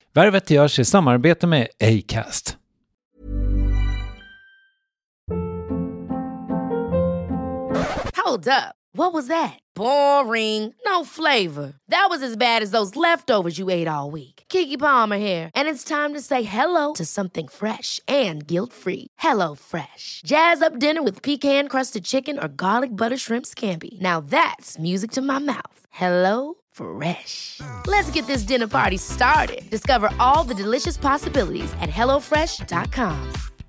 Värvet görs i samarbete med Acast. Hold up. What was that? Boring. No flavor. That was as bad as those leftovers you ate all week. Keke Palmer here, and it's time to say hello to something fresh and guilt-free. Hello Fresh. Jazz up dinner with pecan-crusted chicken or garlic butter shrimp scampi. Now that's music to my mouth. Hello Fresh. Let's get this dinner party started. Discover all the delicious possibilities at hellofresh.com.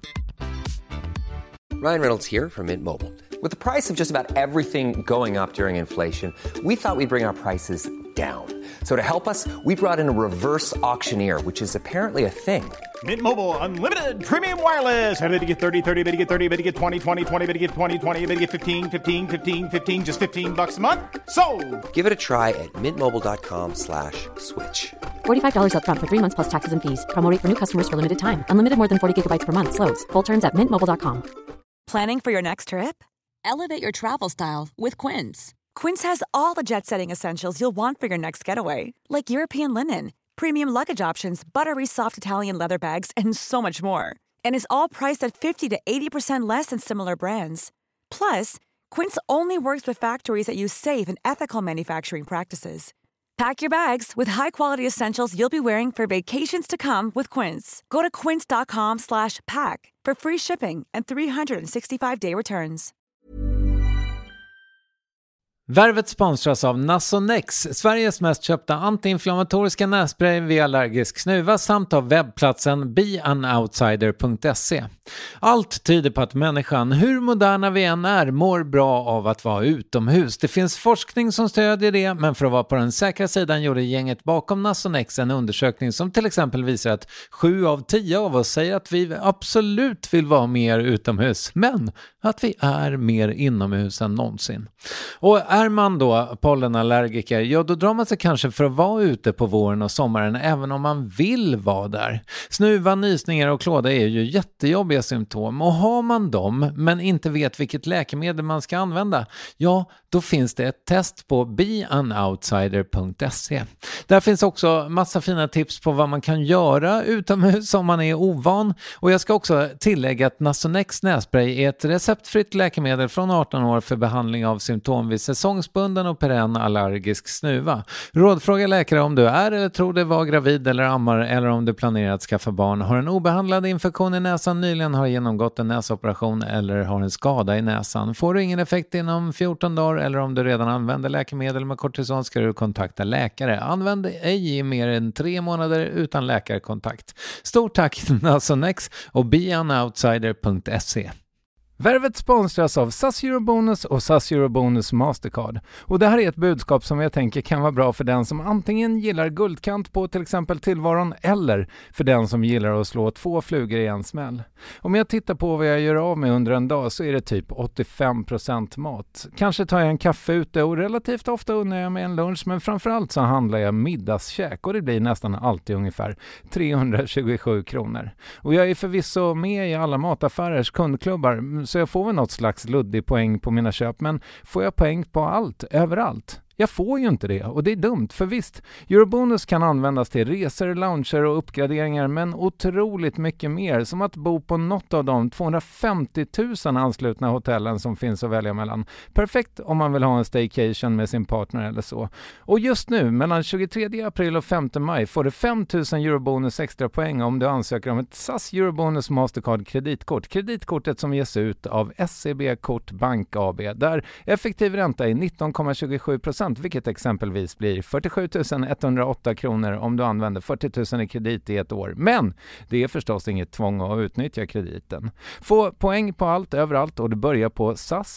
Ryan Reynolds here from Mint Mobile. With the price of just about everything going up during inflation, we thought we'd bring our prices down. So to help us, we brought in a reverse auctioneer, which is apparently a thing. Mint Mobile Unlimited Premium Wireless. How to get 30, 30, how to get 30, how to get 20, 20, 20, how to get 20, 20, how to get 15, 15, 15, 15, just $15 a month? Sold! Give it a try at mintmobile.com/switch. $45 up front for 3 months plus taxes and fees. Promo rate for new customers for limited time. Unlimited more than 40 gigabytes per month. Slows full terms at mintmobile.com. Planning for your next trip? Elevate your travel style with Quince. Quince has all the jet-setting essentials you'll want for your next getaway, like European linen, premium luggage options, buttery soft Italian leather bags, and so much more. And is all priced at 50 to 80% less than similar brands. Plus, Quince only works with factories that use safe and ethical manufacturing practices. Pack your bags with high-quality essentials you'll be wearing for vacations to come with Quince. Go to quince.com/pack for free shipping and 365-day returns. Värvet sponsras av Nasonex, Sveriges mest köpta antiinflammatoriska nässpray vid allergisk snuva, samt av webbplatsen beanoutsider.se. Allt tyder på att människan, hur moderna vi än är, mår bra av att vara utomhus. Det finns forskning som stödjer det, men för att vara på den säkra sidan gjorde gänget bakom Nasonex en undersökning som till exempel visar att 7 av 10 av oss säger att vi absolut vill vara mer utomhus, men att vi är mer inomhus än någonsin. Och är man då pollenallergiker, ja då drar man sig kanske för att vara ute på våren och sommaren även om man vill vara där. Snuva, nysningar och klåda är ju jättejobbiga symptom, och har man dem men inte vet vilket läkemedel man ska använda, ja då finns det ett test på beanoutsider.se. Där finns också massa fina tips på vad man kan göra utomhus om man är ovan, och jag ska också tillägga att Nasonex nässpray är ett receptfritt läkemedel från 18 år för behandling av symptom vid säsongsbunden och perenn allergisk snuva. Rådfråga läkare om du är eller tror dig vara gravid eller ammar, eller om du planerar att skaffa barn, har en obehandlad infektion i näsan, nyligen har genomgått en näsoperation eller har en skada i näsan. Får du ingen effekt inom 14 dagar eller om du redan använder läkemedel med kortison ska du kontakta läkare. Använd ej i mer än 3 månader utan läkarkontakt. Stort tack Nasonex och beanoutsider.se. Värvet sponsras av SAS Eurobonus och SAS Eurobonus Mastercard. Och det här är ett budskap som jag tänker kan vara bra för den som antingen gillar guldkant på till exempel tillvaron, eller för den som gillar att slå 2 flugor i en smäll. Om jag tittar på vad jag gör av med under en dag så är det typ 85% mat. Kanske tar jag en kaffe ute och relativt ofta unnar jag mig en lunch, men framförallt så handlar jag middagskäk och det blir nästan alltid ungefär 327 kronor. Och jag är förvisso med i alla mataffärers kundklubbar, så jag får väl något slags luddig poäng på mina köp, men får jag poäng på allt, överallt? Jag får ju inte det, och det är dumt, för visst, Eurobonus kan användas till resor, lounger och uppgraderingar, men otroligt mycket mer, som att bo på något av de 250 000 anslutna hotellen som finns att välja mellan. Perfekt om man vill ha en staycation med sin partner eller så. Och just nu, mellan 23 april och 5 maj, får du 5 000 Eurobonus extra poäng om du ansöker om ett SAS Eurobonus Mastercard kreditkort. Kreditkortet som ges ut av SEB Kort Bank AB, där effektiv ränta är 19,27%, vilket exempelvis blir 47 108 kronor om du använder 40 000 i kredit i ett år. Men det är förstås inget tvång att utnyttja krediten. Få poäng på allt, överallt, och du börjar på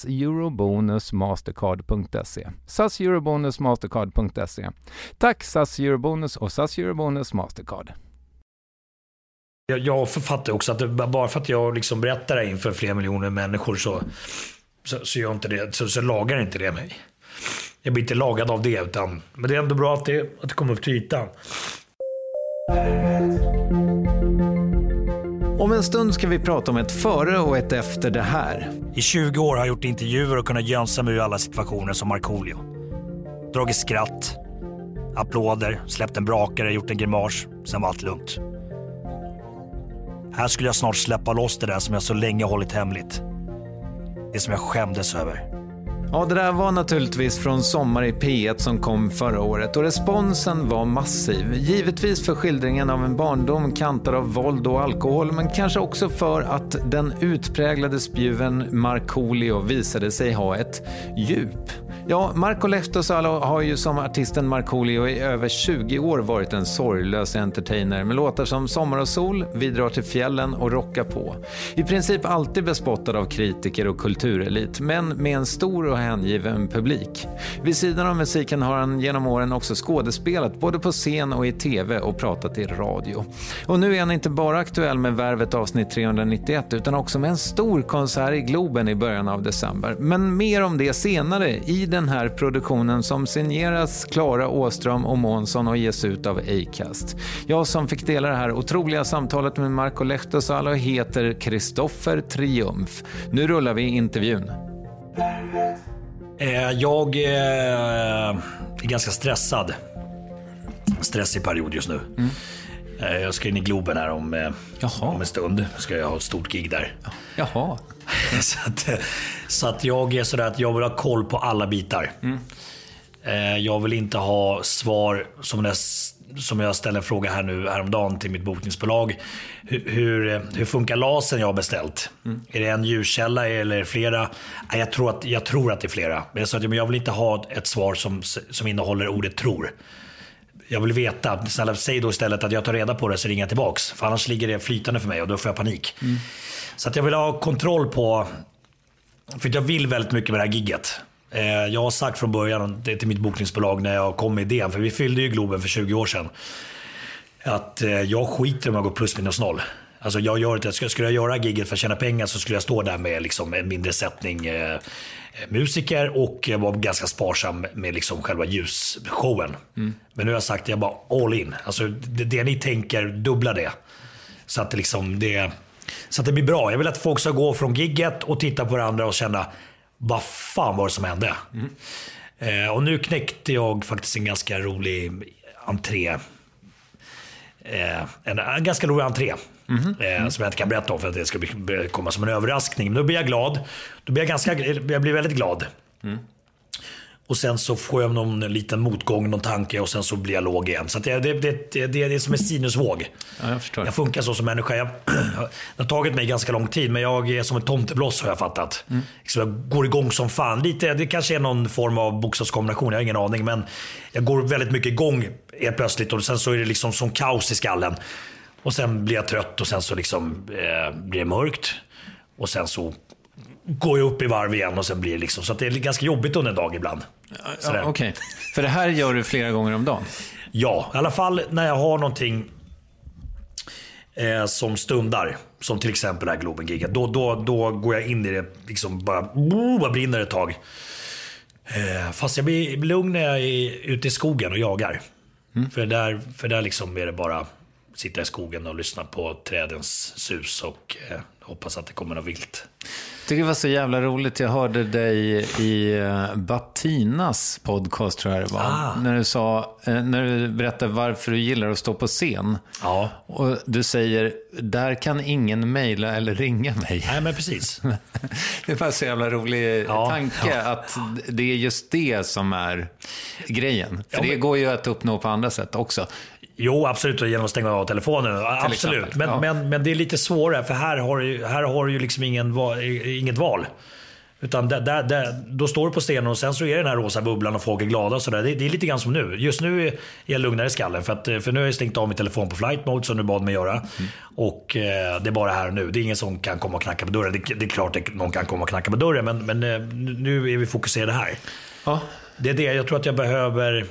saseurobonusmastercard.se. saseurobonusmastercard.se. Tack SAS Eurobonus och SAS Eurobonus Mastercard. Jag författar också att bara för att jag liksom berättar det inför flera miljoner människor så gör inte det, så lagar inte det mig. Jag blir inte lagad av det, utan, men det är ändå bra att det kommer upp till ytan. Om en stund ska vi prata om ett före och ett efter det här. I 20 år har jag gjort intervjuer och kunnat jönsa mig ur alla situationer som Markoolio. Dragit skratt, applåder, släppt en brakare, gjort en grimas. Sen var allt lugnt. Här skulle jag snart släppa loss det där som jag så länge hållit hemligt. Det som jag skämdes över. Ja, det där var naturligtvis från Sommar i P1 som kom förra året och responsen var massiv. Givetvis för skildringen av en barndom kantad av våld och alkohol, men kanske också för att den utpräglade spjuven Markoolio visade sig ha ett djup. Ja, Marco Lehtosalo har ju som artisten Markoolio i över 20 år varit en sorglös entertainer med låtar som Sommar och sol, Vi drar till fjällen och Rocka på. I princip alltid bespottad av kritiker och kulturelit, men med en stor och hängiven publik. Vid sidan av musiken har han genom åren också skådespelat både på scen och i tv och pratat i radio. Och nu är han inte bara aktuell med Värvet avsnitt 391 utan också med en stor konsert i Globen i början av december. Men mer om det senare i den här produktionen som signeras Klara Åström och Månsson och ges ut av Acast. Jag som fick dela det här otroliga samtalet med Marco Lehtosalo heter Kristoffer Triumf. Nu rullar vi intervjun. Jag är ganska stressad. Stressig period just nu. Jag ska in i Globen här om en stund. Ska jag ha ett stort gig där. Jaha. så att jag är sådär att jag vill ha koll på alla bitar. Jag vill inte ha svar som jag ställer en fråga här nu häromdagen till mitt bokningsbolag. Hur funkar lasen jag har beställt? Är det en ljuskälla eller flera? Jag tror att det är flera. Men jag vill inte ha ett svar som innehåller ordet tror. Jag vill veta, snälla säg då istället att jag tar reda på det så ringer jag tillbaks. För annars ligger det flytande för mig och då får jag panik. Så att jag vill ha kontroll på, för jag vill väldigt mycket med det här gigget. Jag har sagt från början till mitt bokningsbolag när jag kom med idén, för vi fyllde ju Globen för 20 år sedan, att jag skiter om jag går plus minus noll. Alltså jag gör det, skulle jag göra gigget för att tjäna pengar så skulle jag stå där med liksom en mindre sättning musiker och vara ganska sparsam med liksom själva ljusshowen. Men nu har jag sagt att jag bara all in. Alltså det ni tänker, dubbla det. Så att det blir bra. Jag vill att folk ska gå från gigget och titta på det andra och känna vad fan var det som hände. Och nu knäckte jag faktiskt en ganska rolig entré. En ganska rolig entré. Som jag inte kan berätta om för att det ska komma som en överraskning. Men då blir jag glad. Jag blir väldigt glad. Och sen så får jag någon liten motgång, någon tanke och sen så blir jag låg igen. Så att det är som en sinusvåg. Ja, jag förstår. Jag funkar så som människa. Det har tagit mig ganska lång tid, men jag är som en tomtebloss har jag fattat. Så jag går igång som fan. Det kanske är någon form av bokstavskombination, jag har ingen aning. Men jag går väldigt mycket igång helt plötsligt och sen så är det liksom som kaos i skallen. Och sen blir jag trött och sen så liksom blir det mörkt. Och sen så går jag upp i varv igen och sen blir det liksom. Så att det är ganska jobbigt under en dag ibland. Ja, okej. För det här gör du flera gånger om dagen? Ja, i alla fall när jag har någonting som stundar. Som till exempel det här Globen-giget. Då går jag in i det liksom bara brinner ett tag. Fast jag blir lugn när jag är ute i skogen och jagar. För där liksom är det bara sitta i skogen och lyssna på trädens sus och hoppas att det kommer något vilt. Jag tycker det var så jävla roligt. Jag hörde dig i Battinas podcast tror jag det var. När du berättade varför du gillar att stå på scen. Ja. Och du säger, där kan ingen mejla eller ringa mig. Nej, men precis. Det var så jävla rolig tanke att det är just det som är grejen. För det går ju att uppnå på andra sätt också. Jo, absolut, genom att stänga av telefonen. Absolut, men det är lite svårare för här har du ju liksom inget val. Utan då står du på scenen och sen så är det den här rosa bubblan och folk är glada och sådär. Det är lite grann som nu. Just nu är jag lugnare i skallen för nu har jag stängt av min telefon på flight mode som du bad mig göra. Och det är bara här nu. Det är ingen som kan komma och knacka på dörren. Det är klart att någon kan komma och knacka på dörren, men nu är vi fokuserade här. Ja. Det är det jag tror att jag behöver.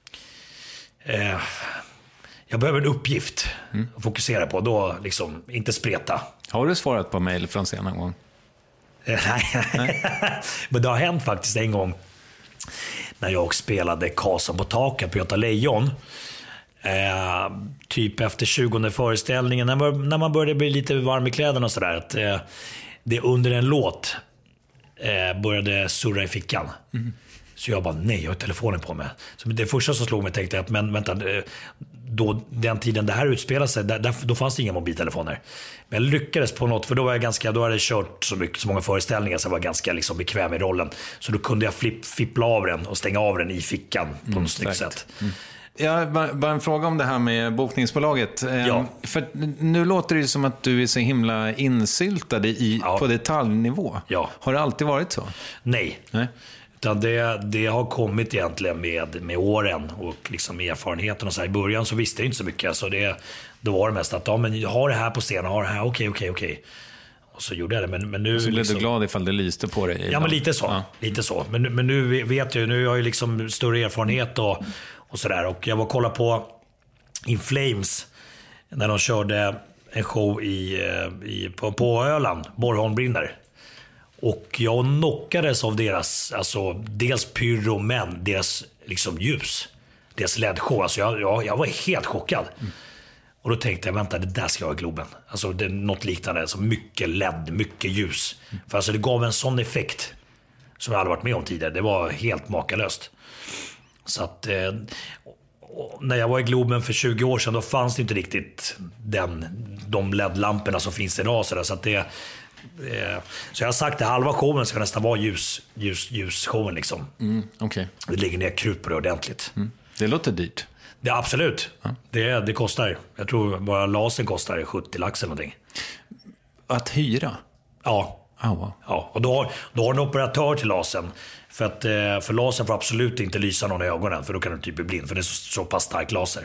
Jag behöver en uppgift att fokusera på. Då liksom inte spreta. Har du svarat på mejl från scenen någon gång? Nej. Men det har hänt faktiskt en gång. När jag spelade Karlsson på taket på Göta Lejon. Typ efter 20:e föreställningen. När man började bli lite varm i kläderna och sådär. Att det under en låt började surra i fickan. Så jag bara, nej, jag har telefonen på mig. Så det första som slog mig tänkte jag, men vänta, då, den tiden det här utspelade sig, då fanns det inga mobiltelefoner. Men jag lyckades på något, för då hade jag kört så många föreställningar så jag var ganska liksom bekväm i rollen. Så då kunde jag fippla av den och stänga av den i fickan på något snyggt sätt. Ja, bara en fråga om det här med bokningsbolaget. Ja. För nu låter det ju som att du är så himla insyltad på detaljnivå. Ja. Har det alltid varit så? Nej. Utan det har kommit egentligen med åren och liksom erfarenheten och så här. I början så visste jag inte så mycket. Alltså då var det mest att men jag har det här på scenen, har det här, okej. Och så gjorde jag det. Men nu så blev liksom, du glad ifall det lyste på dig? Ja, men lite så. Ja. Lite så. Men nu vet jag, nu har jag liksom större erfarenhet och sådär. Och jag var och kollade på In Flames när de körde en show på Öland, Borgholm brinner. Och jag knockades av deras, alltså dels pyro, men deras liksom ljus. Deras LED-show. Alltså jag var helt chockad. Och då tänkte jag, vänta, det där ska jag ha i Globen. Alltså det är något liknande, alltså mycket LED, mycket ljus. För alltså det gav en sån effekt som jag aldrig varit med om tidigare. Det var helt makalöst. Så att när jag var i Globen för 20 år sedan, då fanns det inte riktigt de LED-lamporna som finns idag. Så att så jag har sagt att halva showen ska nästan vara ljusshowen liksom. Okay. Det ligger ner krut på det ordentligt. Det låter dyrt. Det absolut. Det kostar. Jag tror bara lasern kostar 70 lax eller någonting. Att hyra? Ja. Wow. Ja, och då har en operatör till lasern. För lasern får absolut inte lysa någon i ögonen, för då kan du typ bli blind, för det är så pass stark laser.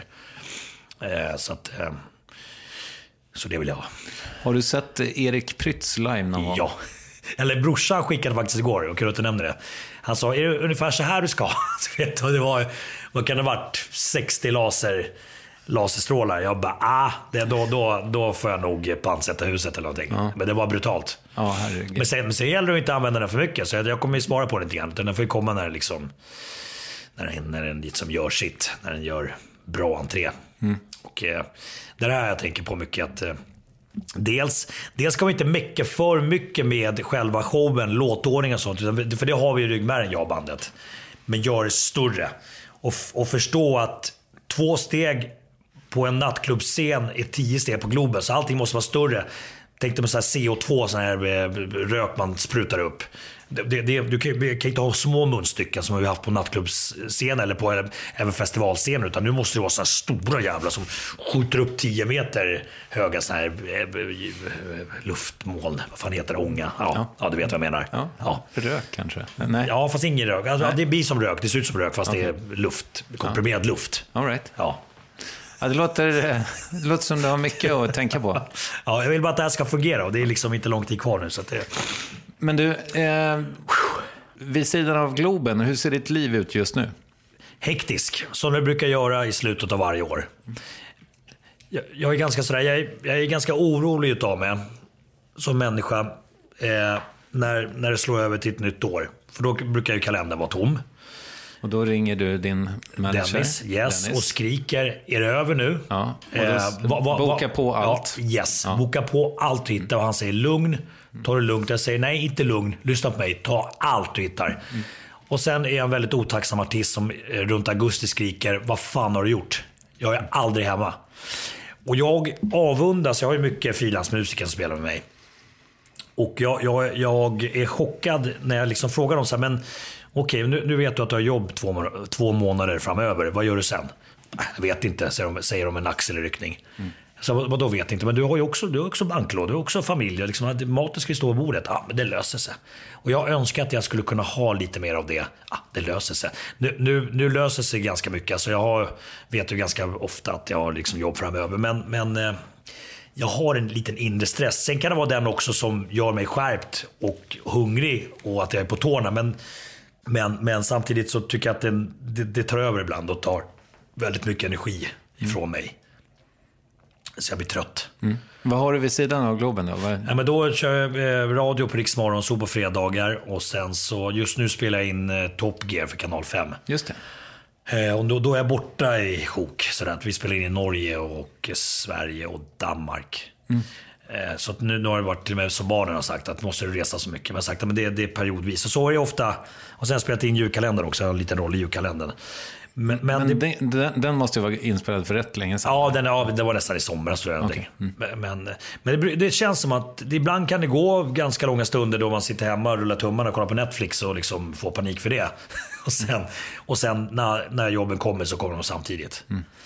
Så det vill jag ha. Har du sett Erik Prytz live någon gång? Ja. Eller brorsan skickade faktiskt igår, och kunde inte nämna det. Han sa, är det ungefär så här du ska? Så vet du, vad kan det ha varit? 60 laserstrålar. Jag bara, då får jag nog pantsätta huset eller någonting. Ja. Men det var brutalt. Ja, herregud. Men sen gäller det inte att använda den för mycket. Så jag kommer ju spara på den lite grann. Den får ju komma när den liksom gör sitt. När den gör bra entré. Och det här jag tänker på mycket att dels ska vi inte mecka för mycket med själva showen, låtordning och sånt, för det har vi i ryggmärgen, jag bandet. Men gör det större och förstå att 2 steg på en nattklubbscen är 10 steg på Globen, så allting måste vara större. Tänk dig på så här CO2, sån här rök man sprutar upp. Du kan inte ha små munstycken som vi har haft på nattklubbsscen eller på även festivalscenen, utan nu måste det vara så här stora jävla som skjuter upp 10 meter höga såna här luftmoln. Vad fan heter det? Ånga? Ja, du vet vad jag menar. Ja. Rök kanske? Nej. Ja, fast ingen rök. Alltså, det blir som rök, det ser ut som rök fast det är luft, komprimerad luft. All right. Ja. Ja, det låter som du har mycket att tänka på. Ja, jag vill bara att det här ska fungera, och det är liksom inte lång tid kvar nu. Så att Men du, vid sidan av Globen, hur ser ditt liv ut just nu? Hektisk, som jag brukar göra i slutet av varje år. Jag är ganska sådär, jag är ganska orolig utav mig som människa när det slår över till ett nytt år. För då brukar ju kalendern vara tom. Och då ringer du din manager Dennis. Och skriker, är det över nu? Ja, boka på allt. Boka på allt du hittar. Och han säger lugn, ta det lugnt. Jag säger nej, inte lugn, lyssna på mig, ta allt du hittar. Och sen är jag en väldigt otacksam artist som runt augusti skriker, vad fan har du gjort? Jag är aldrig hemma. Och jag avundas, jag har ju mycket frilansmusiker som spelar med mig. Och jag är chockad när jag liksom frågar dem så här, men okej, nu vet du att du har jobb 2 månader framöver. Vad gör du sen? Jag vet inte, säger de en axelryckning. Så vad vet inte, men du har ju också banklån, du har också familj, liksom, maten ska ju stå på bordet. Ja, men det löser sig. Och jag önskar att jag skulle kunna ha lite mer av det. Ja, det löser sig. Nu löser sig ganska mycket. Alltså vet ju ganska ofta att jag har liksom jobb framöver, men jag har en liten inre stress. Sen kan det vara den också som gör mig skärpt och hungrig och att jag är på tårna, men samtidigt så tycker jag att det tar över ibland och tar väldigt mycket energi ifrån mig. Så jag blir trött. Vad har du vid sidan av Globen då? Ja, men då kör jag radio på Rix Morgon så på fredagar. Och sen så just nu spelar jag in Top Gear för kanal 5. Just det. Och då är jag borta i sjok. Så att vi spelar in i Norge och Sverige och Danmark. Så att nu har det varit till och med som barnen har sagt att måste du resa så mycket. Men jag har sagt att det är periodvis. Och så är det ofta. Och sen har jag spelat in julkalendern också. En liten roll i julkalendern. Men den måste ju vara inspelad för rätt länge sedan. Ja, det var nästan i somras. Okay. Men det känns som att ibland kan det gå ganska långa stunder då man sitter hemma och rullar tummarna och kollar på Netflix och liksom får panik för det. och sen när jobben kommer så kommer de samtidigt.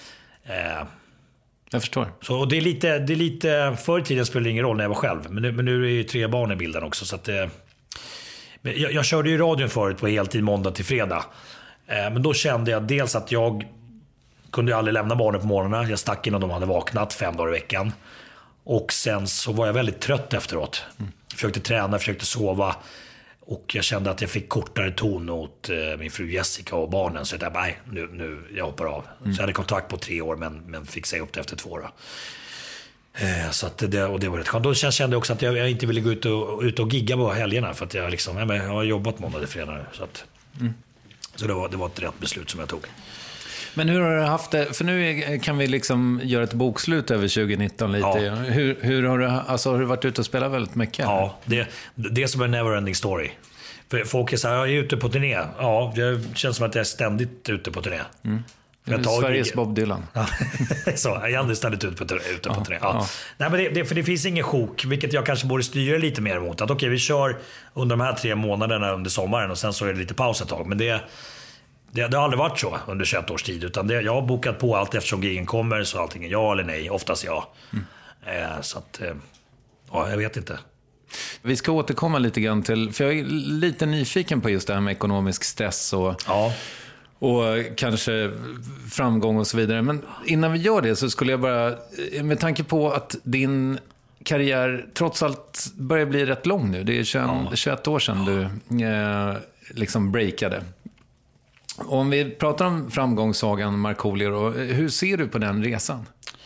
Jag förstår. Så det är lite förr i tiden spelade det ingen roll när jag var själv. Men nu är ju 3 barn i bilden också. Så att, jag körde ju radion förut på heltid måndag till fredag. Men då kände jag dels att jag kunde aldrig lämna barnen på morgonen. Jag stack innan de hade vaknat 5 dagar i veckan. Och sen så var jag väldigt trött efteråt. Försökte träna, försökte sova. Och jag kände att jag fick kortare ton åt min fru Jessica och barnen. Så jag tänkte, nej, nu jag hoppar av. Så jag hade kontakt på 3 år men fick säga upp det efter 2 år. Så att det var rätt skönt. Då kände jag också att jag inte ville gå ut och gigga på helgerna. För att jag har jobbat måndag till fredag. Så det var ett rätt beslut som jag tog. Men hur har du haft det? För nu kan vi liksom göra ett bokslut över 2019 lite. Ja. Hur har du, har du varit ute och spelat väldigt mycket? Ja, det är som en never-ending story. För folk är så här, jag är ute på turné. Ja, det känns som att jag är ständigt ute på turné. Sveriges Bob Dylan. Så, jag är aldrig ständigt ute på turné. Ja. Nej, men för det finns ingen sjok, vilket jag kanske borde styra lite mer emot. Att vi kör under de här 3 månaderna under sommaren och sen så är det lite paus ett tag. Men det har aldrig varit så under 21 års tid. Utan jag har bokat på allt eftersom gigen kommer. Så allting är ja eller nej, oftast ja. Så att, jag vet inte. Vi ska återkomma lite grann till, för jag är lite nyfiken på just det här med ekonomisk stress och kanske framgång och så vidare. Men innan vi gör det så skulle jag bara, med tanke på att din karriär trots allt börjar bli rätt lång nu. Det är 21 år sedan du liksom breakade. Och om vi pratar om framgångssagan Markoolio, hur ser du på den resan?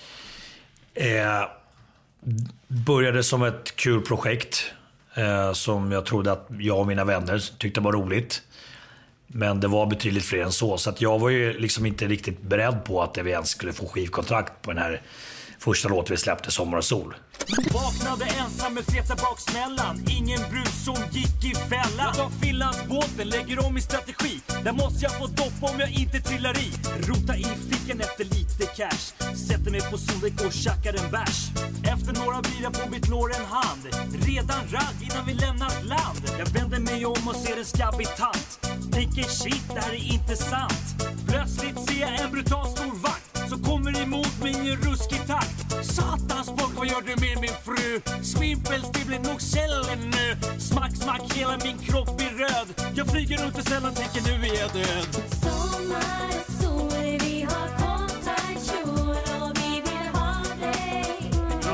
Började som ett kul projekt som jag trodde att jag och mina vänner tyckte var roligt. Men det var betydligt fler än så. Så att jag var ju liksom inte riktigt beredd på att vi ens skulle få skivkontrakt på den här första låten vi släppte, Sommar och sol. Vaknade ensam med feta baksmällan. Ingen brus som gick i fällan. Jag tar Finlandsbåten, lägger om i strategi. Där måste jag få dopp om jag inte trillar i. Rota i fickan efter lite cash. Sätter mig på soldäck och tjackar en bärs. Efter några bira på mitt lår en hand. Redan ragg innan vi lämnar land. Jag vänder mig om och ser en skabbig tant. Tänker shit, det här är inte sant. Plötsligt ser jag en brutal stor vakt som kommer emot mig i en ruskig takt. Satans bock, vad gör du med min fru? Svimpels, det blir nog källen nu. Smack, smack, hela min kropp är röd. Jag flyger runt i sällan, tänker nu är jag död. Sommar, sol, vi har kontaktion och vi vill ha dig.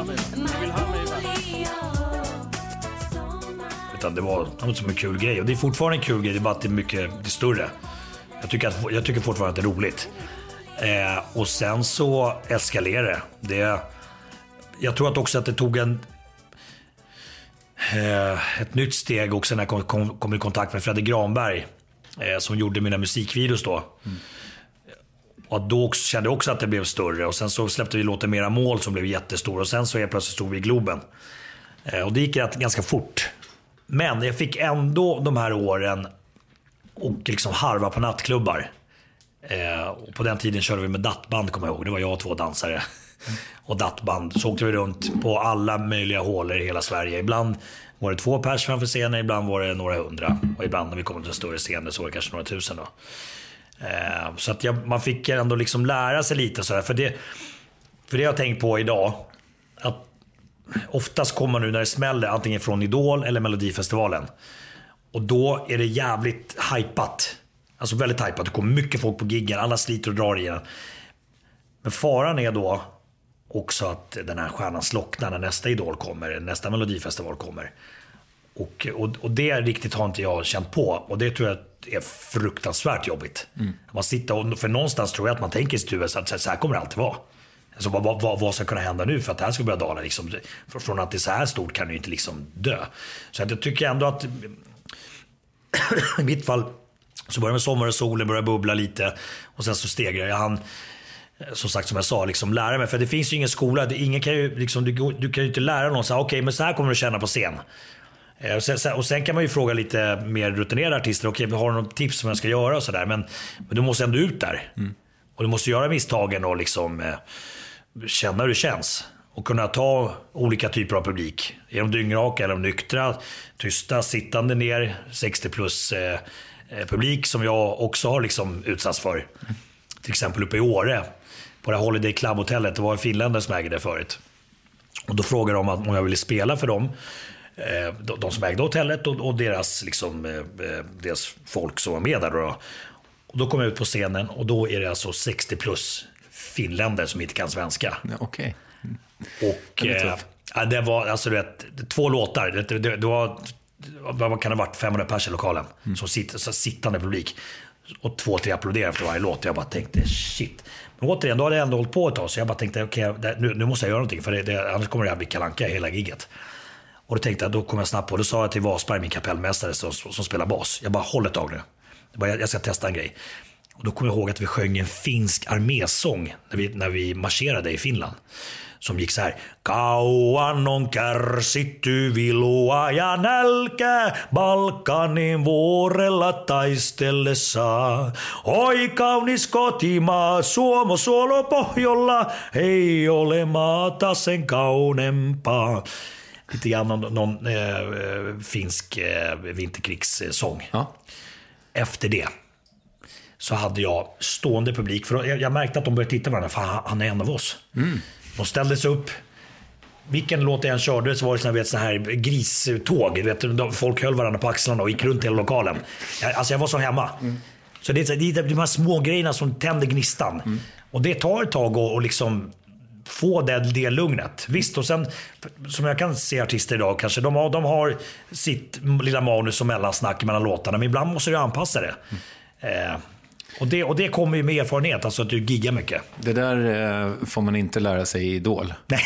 Utan det var något som en kul grej. Och det är fortfarande en kul grej, det är bara att det är större. Jag tycker fortfarande att det är roligt. Och sen så eskalerar det. Jag tror att också att det tog ett nytt steg också när jag kom i kontakt med Fredrik Granberg som gjorde mina musikvideos då. Och då kände jag också att det blev större. Och sen så släppte vi låten Mera mål som blev jättestor. Och sen så plötsligt stod vi i Globen. Och det gick ganska fort. Men jag fick ändå de här åren och liksom harva på nattklubbar. Och på den tiden körde vi med dattband, kommer jag ihåg. Det var jag och 2 dansare. Och dattband. Så åkte vi runt på alla möjliga hålor i hela Sverige. Ibland var det 2 pers framför scenen, ibland var det några hundra. Och ibland när vi kom till större scener så var det kanske några tusen då. Så att man fick ändå liksom lära sig lite sådär. För det har jag tänkt på idag. Att oftast kommer man nu när det smäller antingen från Idol eller Melodifestivalen. Och då är det jävligt hypat. Alltså väldigt hypat. Det kommer mycket folk på giggen. Alla sliter och drar i den. Men faran är då också att den här stjärnan slocknar när nästa Idol kommer. Nästa Melodifestival kommer. Och det riktigt har inte jag känt på. Och det tror jag är fruktansvärt jobbigt. Man sitter för någonstans tror jag att man tänker i sitt huvud att så här kommer det alltid vara. Alltså vad ska kunna hända nu för att det här ska börja dala liksom. Från att det är så här stort kan du inte liksom dö. Så att jag tycker ändå att i mitt fall så börjar med Sommar och solen börjar bubbla lite och sen så stegrar jag. som sagt, som jag sa, liksom lära mig. För det finns ju ingen skola. Ingen kan ju, liksom, du kan ju inte lära någon så här, okej, men så här kommer du känna på scen. Och sen kan man ju fråga lite mer rutinerade artister. Okej, vi har något tips som jag ska göra och sådär. Men du måste ändå ut där. Och du måste göra misstagen och liksom känna hur det känns. Och kunna ta olika typer av publik. Är de dyngraka eller de nyktra, tysta, sittande ner, 60 plus publik som jag också har liksom utsatts för. Till exempel uppe i Åre, på det här Holiday Club-hotellet. Det var en finländare som ägde det förut. Och då frågade de om jag ville spela för dem. De som ägde hotellet och deras, liksom, deras folk som var med där då. Och då kom jag ut på scenen och då är det alltså 60 plus finländare som inte kan svenska. Ja, okej. Och det var alltså, du vet, 2 låtar. Det var, vad kan det ha varit, 500 pers i lokalen som sittande publik. Och 2-3 applåderade efter varje låt. Jag bara tänkte, shit. Men återigen, då hade jag ändå hållit på ett tag. Så jag bara tänkte, okej, nu måste jag göra någonting. För annars kommer det här bli Kalle Anka hela gigget. Och då tänkte jag, då kommer jag snabbt på. Då sa jag till Wasberg, min kapellmästare som spelar bas. Jag bara, håll ett tag nu. Jag ska testa en grej. Och då kommer jag ihåg att vi sjöng en finsk armésång när vi marscherade i Finland. Som gick så här. Kauan on kärsitty vilua ja nälkä, Balkanin vuorella taistellessa. Oi kaunis kotimaa, Suomo suolo pohjolla, ei ole maata sen kaunempaa. Lite grann någon finsk vinterkrigssång. Ja. Efter det så hade jag stående publik. För jag märkte att de började titta på varandra. För han är en av oss. De ställde sig upp. Vilken låt jag än körde så var det så här griståg. Vet, folk höll varandra på axlarna och gick runt hela lokalen. Jag var så hemma. Så det är de här små grejerna som tänder gnistan. Och det tar ett tag och liksom få det lugnet. Visst, och sen som jag kan se artister idag kanske de har sitt lilla manus och mellansnack mellan låtarna, men ibland måste du anpassa det. Och det kommer ju med erfarenhet, alltså att du giggar mycket. Det där får man inte lära sig i Idol. Nej.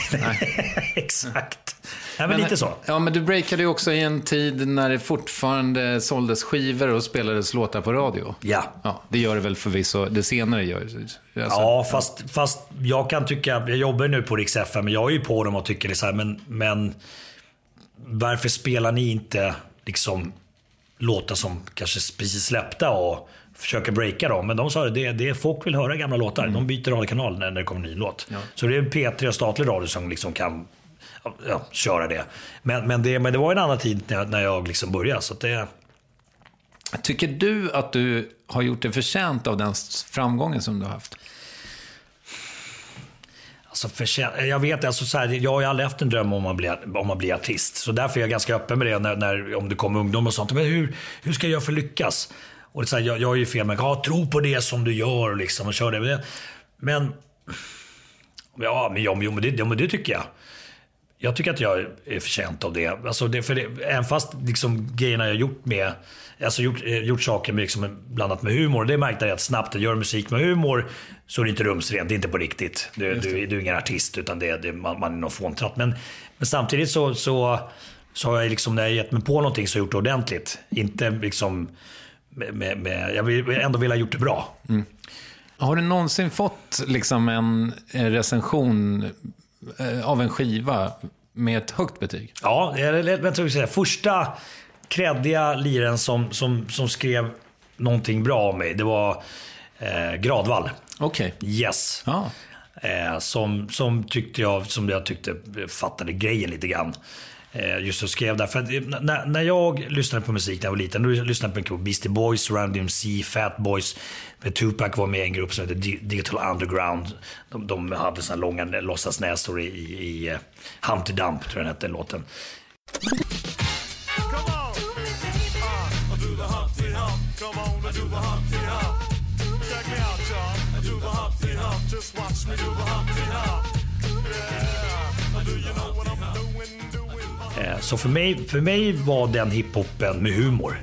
Exakt. Ja, men lite så. Ja, men du breakade ju också i en tid när det fortfarande såldes skivor och spelades låtar på radio. Ja. Det gör det väl förvisso, det senare gör alltså. Ja, fast jag kan tycka, jag jobbar nu på Rix FM, men jag är ju på dem och tycker det så här, men varför spelar ni inte liksom låtar som kanske precis släppta och försöker breaka dem? Men de sa det folk vill höra gamla låtar. De byter radiokanal när det kommer en ny låt. Ja. Så det är P3 och statlig radio som liksom kan köra det. Men det var en annan tid när jag liksom började. Så det... Tycker du att du har gjort det förtjänt av den framgången som du har haft? Alltså jag vet, alltså så här, jag har ju aldrig haft en dröm om att bli artist. Så därför är jag ganska öppen med det när om det kommer ungdom och sånt. Men hur ska jag göra för att lyckas? Och det är så här, jag är ju fel, men tro på det som du gör liksom, och kör det. Men det tycker jag. Jag tycker att jag är förtjänt av det. Alltså även fast liksom grejerna jag gjort med, alltså gjort saker med liksom, blandat med humor. Det märkte jag att snabbt att göra musik med humor så är det inte rumsrent, det är inte på riktigt. Du är ingen artist, utan man är någon fåntratt. Men samtidigt så har jag liksom, när jag gett mig på någonting så har jag gjort det ordentligt. Inte liksom jag vill ändå vilja ha gjort det bra. Har du någonsin fått liksom en recension av en skiva med ett högt betyg? Ja, jag tror säga första kreddiga liren som skrev någonting bra om mig, det var Gradvall. Okej. Yes. Ja. Som jag tyckte fattade grejen lite grann. Just så skrev där. För att när jag lyssnade på musik när jag var liten, då lyssnade jag på Beastie Boys, Run DMC, Fat Boys. Tupac var med i en grupp som heter Digital Underground. De hade såna långa låtsasnäsor i Humpty Dump, tror jag den hette låten. Så för mig var den hiphopen med humor.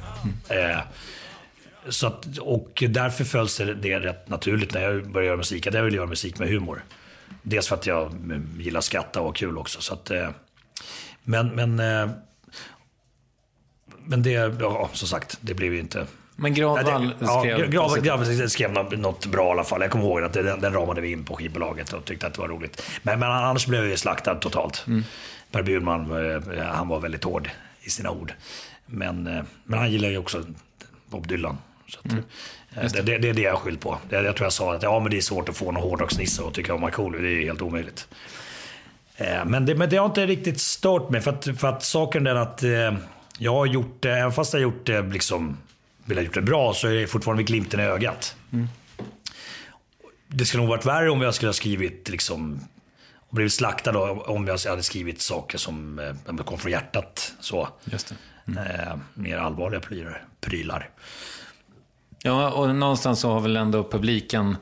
Så att, och därför följs det rätt naturligt när jag började göra musik, att jag vill göra musik med humor. Dels för att jag gillar att skratta och kul också. Så att, men det, ja, som sagt, det blev ju inte Men Gravvall skrev något bra i alla fall. Jag kommer ihåg att den ramade vi in på skivbolaget och tyckte att det var roligt. Men annars blev jag slaktad totalt. Per Bjurman, han var väldigt hård i sina ord. Men han gillar ju också Bob Dylan. Så att, det är det jag skyll på. Jag tror jag sa att men det är svårt att få någon hårdrocksnisse och tycka om Markoolio. Det är helt omöjligt. Men det har inte riktigt stört mig. För att saken är att jag har gjort det, även fast jag har gjort det liksom, vill jag gjort det bra, så är det fortfarande glimten i ögat. Det skulle nog varit värre om jag skulle ha skrivit liksom, och blivit slaktad om jag hade skrivit saker som kom från hjärtat. Så. Just det. Mer allvarliga prylar. Ja, och någonstans så har väl ändå publiken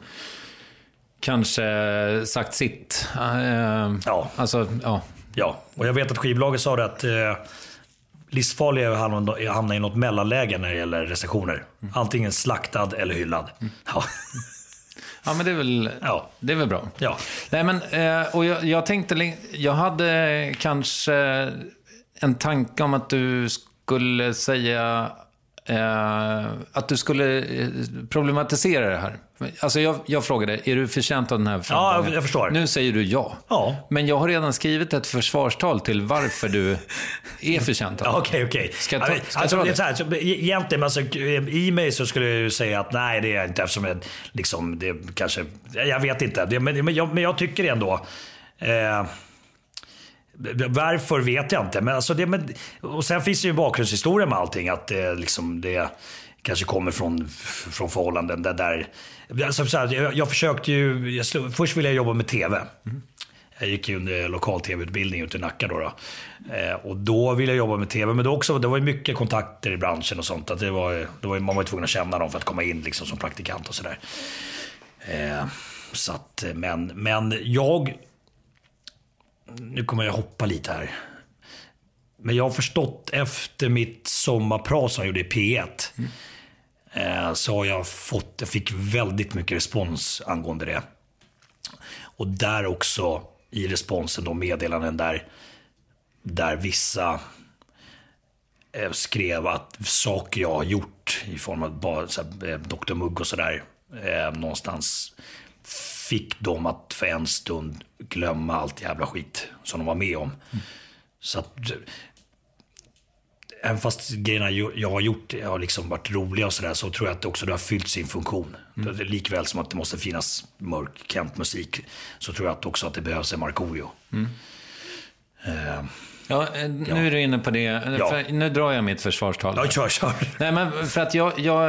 kanske sagt sitt. Ja. Alltså, ja. Ja, och jag vet att skivbolaget sa det att livsfarliga är att hamna i något mellanläge när det gäller recensioner. Antingen slaktad eller hyllad. Ja. Ja, men det är väl bra. Ja. Nej, men och jag tänkte, jag hade kanske en tanke om att du skulle säga att du skulle problematisera det här. Alltså jag frågade, är du förtjänt av den här framgången? Ja, jag förstår. Nu säger du ja. Men jag har redan skrivit ett försvarstal till varför du är förtjänt av det. Okej. Ska jag ta det? Egentligen, alltså, i mig så skulle jag ju säga att nej, det är inte, eftersom jag, liksom, det kanske, jag vet inte. Men jag tycker ändå... varför vet jag inte, men alltså och sen finns det ju bakgrundshistoria med allting, att liksom det kanske kommer från förhållanden där alltså, så här, jag försökte ju först ville jag jobba med tv. Jag gick ju en lokal tv-utbildning ute i Nacka då. Och då ville jag jobba med tv, men det var ju mycket kontakter i branschen och sånt, att man var tvungen att känna dem för att komma in liksom som praktikant och sådär. Så att men jag, nu kommer jag hoppa lite här. Men jag har förstått efter mitt sommarprat som jag gjorde i P1 så har jag fick väldigt mycket respons angående det. Och där också i responsen de meddelanden där vissa skrev att saker jag har gjort i form av bara så här, Dr. Mugg och sådär någonstans fick dem att för en stund glömma allt jävla skit som de var med om. Så att även fast grejerna jag har gjort har liksom varit roliga och sådär, så tror jag att också det har fyllt sin funktion. Likväl som att det måste finnas mörk Kent-musik, så tror jag att också att det behövs en Markoolio. Nu är du inne på det. Ja. Nu drar jag mitt försvarstal. Ja, kör. Nej, men för att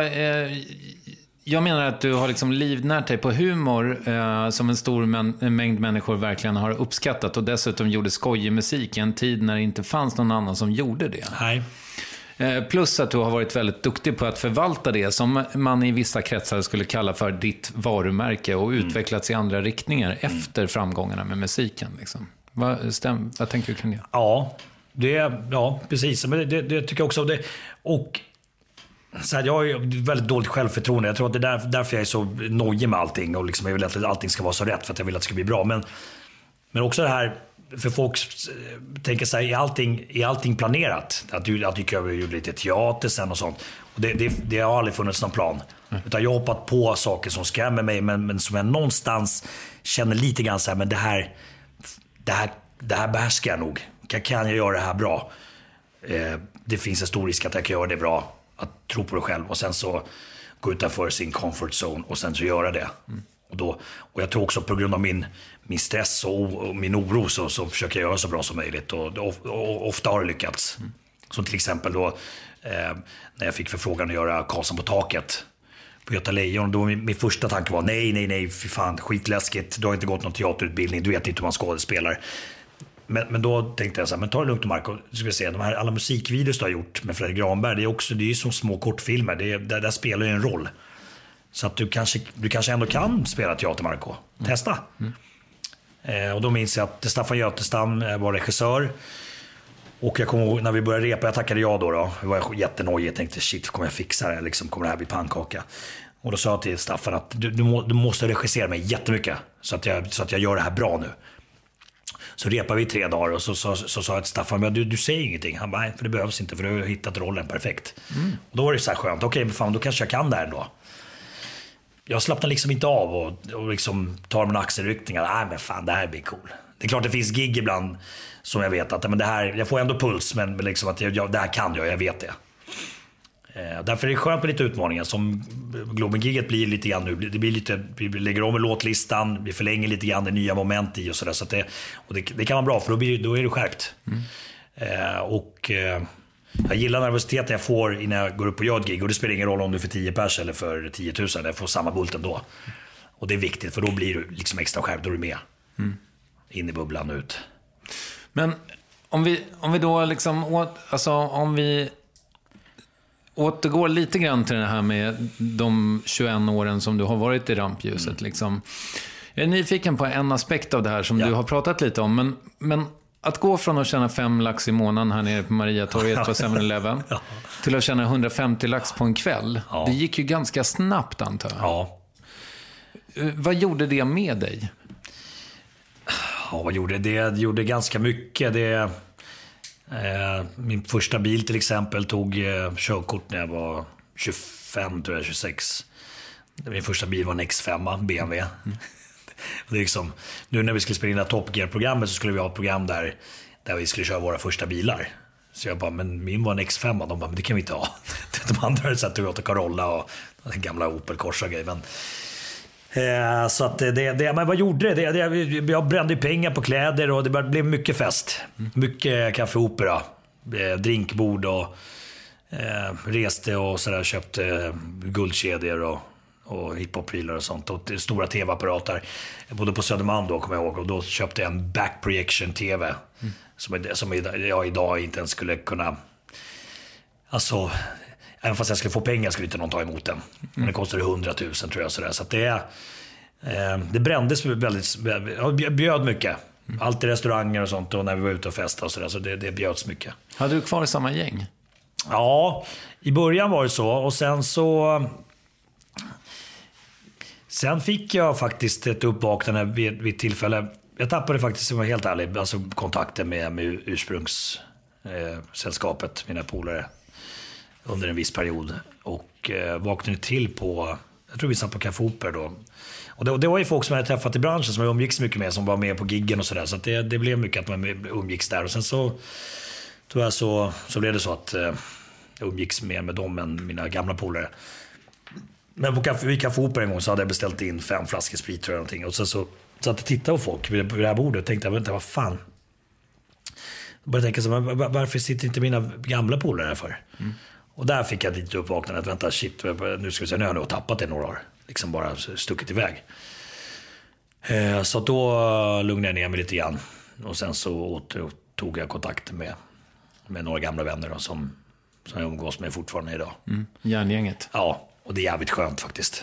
jag menar att du har liksom livnärt dig på humor som en stor mängd människor verkligen har uppskattat, och dessutom gjorde skojig musik i en tid när det inte fanns någon annan som gjorde det. Nej. Plus att du har varit väldigt duktig på att förvalta det som man i vissa kretsar skulle kalla för ditt varumärke, och utvecklats i andra riktningar efter framgångarna med musiken. Liksom. Vad tänker du kring det? Ja, precis. Men det tycker jag också. Och så här, jag har ju väldigt dåligt självförtroende. Jag tror att det är därför jag är så nojig med allting. Och liksom jag vill att allting ska vara så rätt, för att jag vill att det ska bli bra. Men också det här, för folk tänker så här, är allting planerat? Att du gjorde lite teater sen och sånt. Och det har aldrig funnits någon plan. Utan jag har hoppat på saker som skrämmer mig, men som jag någonstans känner lite grann så här, men det här behärskar jag nog. Kan jag göra det här bra? Det finns en stor risk att jag kan göra det bra. Att tro på det själv och sen så gå utanför sin comfort zone och sen så göra det. Och jag tror också på grund av min stress och min oro så försöker jag göra så bra som möjligt. Och ofta har det lyckats. Som till exempel då när jag fick förfrågan att göra Karlsson på taket på Göta Lejon. Då min första tanke var nej, för fan, skitläskigt. Du har inte gått någon teaterutbildning, du vet inte hur man skådespelar. Men då tänkte jag så här, men ta det lugnt Marco, ska vi se, de här alla musikvideos du har gjort med Fredrik Granberg, det är ju som små kortfilmer, där spelar ju en roll. Så att du kanske ändå kan spela teater, Marco. Testa. Och då minns jag att Staffan Götestam var regissör. Och jag kommer ihåg när vi började repa, jag tackade ja då. Jag var jättenojig, jag tänkte shit, kommer jag fixa det? Liksom, kommer det här bli pannkaka? Och då sa jag till Staffan att du måste regissera mig jättemycket så att jag gör det här bra nu. Så repade vi 3 dagar och så sa jag till Staffan, men du säger ingenting. Han bara, nej, för det behövs inte, för du har hittat rollen perfekt. Och då var det så här skönt, okej, men fan, då kanske jag kan det här ändå. Jag slappnar liksom inte av och liksom tar mina axelryckningar. Nej, men fan, det här blir cool. Det är klart det finns gig ibland som jag vet att men det här, jag får ändå puls, men liksom att det här kan jag vet det. Därför är det skönt med lite utmaningar. Som Globen-giget blir lite grann nu. Det blir lite, vi lägger om med låtlistan, vi förlänger lite grann det nya moment i och sådär. Så att det kan vara bra, för då är det skärpt. Jag gillar nervositeten jag får innan jag går upp och gör ett gig. Och det spelar ingen roll om du är för 10 pers eller för 10 000. Jag får samma bult ändå. Och det är viktigt, för då blir du liksom extra skärpt. Då är du med. In i bubblan och ut. Men om vi då liksom om vi återgår lite grann till det här med de 21 åren som du har varit i rampljuset liksom. Jag är nyfiken på en aspekt av det här som du har pratat lite om, men att gå från att tjäna 5 lax i månaden här nere på Mariatorget på 7-Eleven till att tjäna 150 lax på en kväll, det gick ju ganska snabbt, antar jag. Ja. Vad gjorde det med dig? Ja, vad gjorde det? Det gjorde ganska mycket. Min första bil till exempel tog körkort när jag var 25, tror jag, 26. Min första bil var en X5, BMW. Det är liksom, nu när vi skulle spela in det här Top Gear-programmet så skulle vi ha ett program där vi skulle köra våra första bilar. Så jag bara, men min var en X5. De bara, men det kan vi inte ha. De andra hade sett Toyota Corolla och den gamla Opel Corsa och grejer. Så att men vad gjorde det? Jag brände pengar på kläder och det blev mycket fest. Mycket kaffeopera, drinkbord och reste och sådär, köpte guldkedjor och hiphop-prylar och sånt. Och stora tv-apparater. Jag bodde på Södermalm då, kommer jag ihåg. Och då köpte jag en back projection tv. Som jag idag inte ens skulle kunna... Alltså... Även fast jag skulle få pengar skulle inte någon ta emot den. Men det kostade 100 000, tror jag. Så att det brändes väldigt... Jag bjöd mycket. Allt i restauranger och sånt. Och när vi var ute och festade och sådär. Så det bjöds mycket. Hade du kvar samma gäng? Ja, i början var det så. Och sen så... Sen fick jag faktiskt ett uppvaknande vid tillfälle. Jag tappade faktiskt, om jag var helt ärlig, alltså kontakten med ursprungssällskapet, mina polare, under en viss period. Och vaknade till på, jag tror vi satt på Café Oper då. Och det var ju folk som jag hade träffat i branschen som jag umgicks mycket med, som var med på giggen och sådär. Så att det blev mycket att man umgicks där. Och sen så tror jag så blev det så att jag umgicks mer med dem än mina gamla polare. Men vid Café Opera en gång så hade jag beställt in 5 flaskor sprit, tror jag, någonting. Och så satt jag och tittade på folk vid det här bordet och tänkte, vänta, vad fan? Jag började tänka så, varför sitter inte mina gamla polare här för? Och där fick jag lite uppvaknande att vänta, shit, nu ska vi se, nu har jag nog tappat det några år. Liksom bara stuckit iväg. Så då lugnade jag ner mig lite grann. Och sen så tog jag kontakt med några gamla vänner då, som jag umgås med fortfarande idag. Järngänget. Ja. Och det är jävligt skönt faktiskt.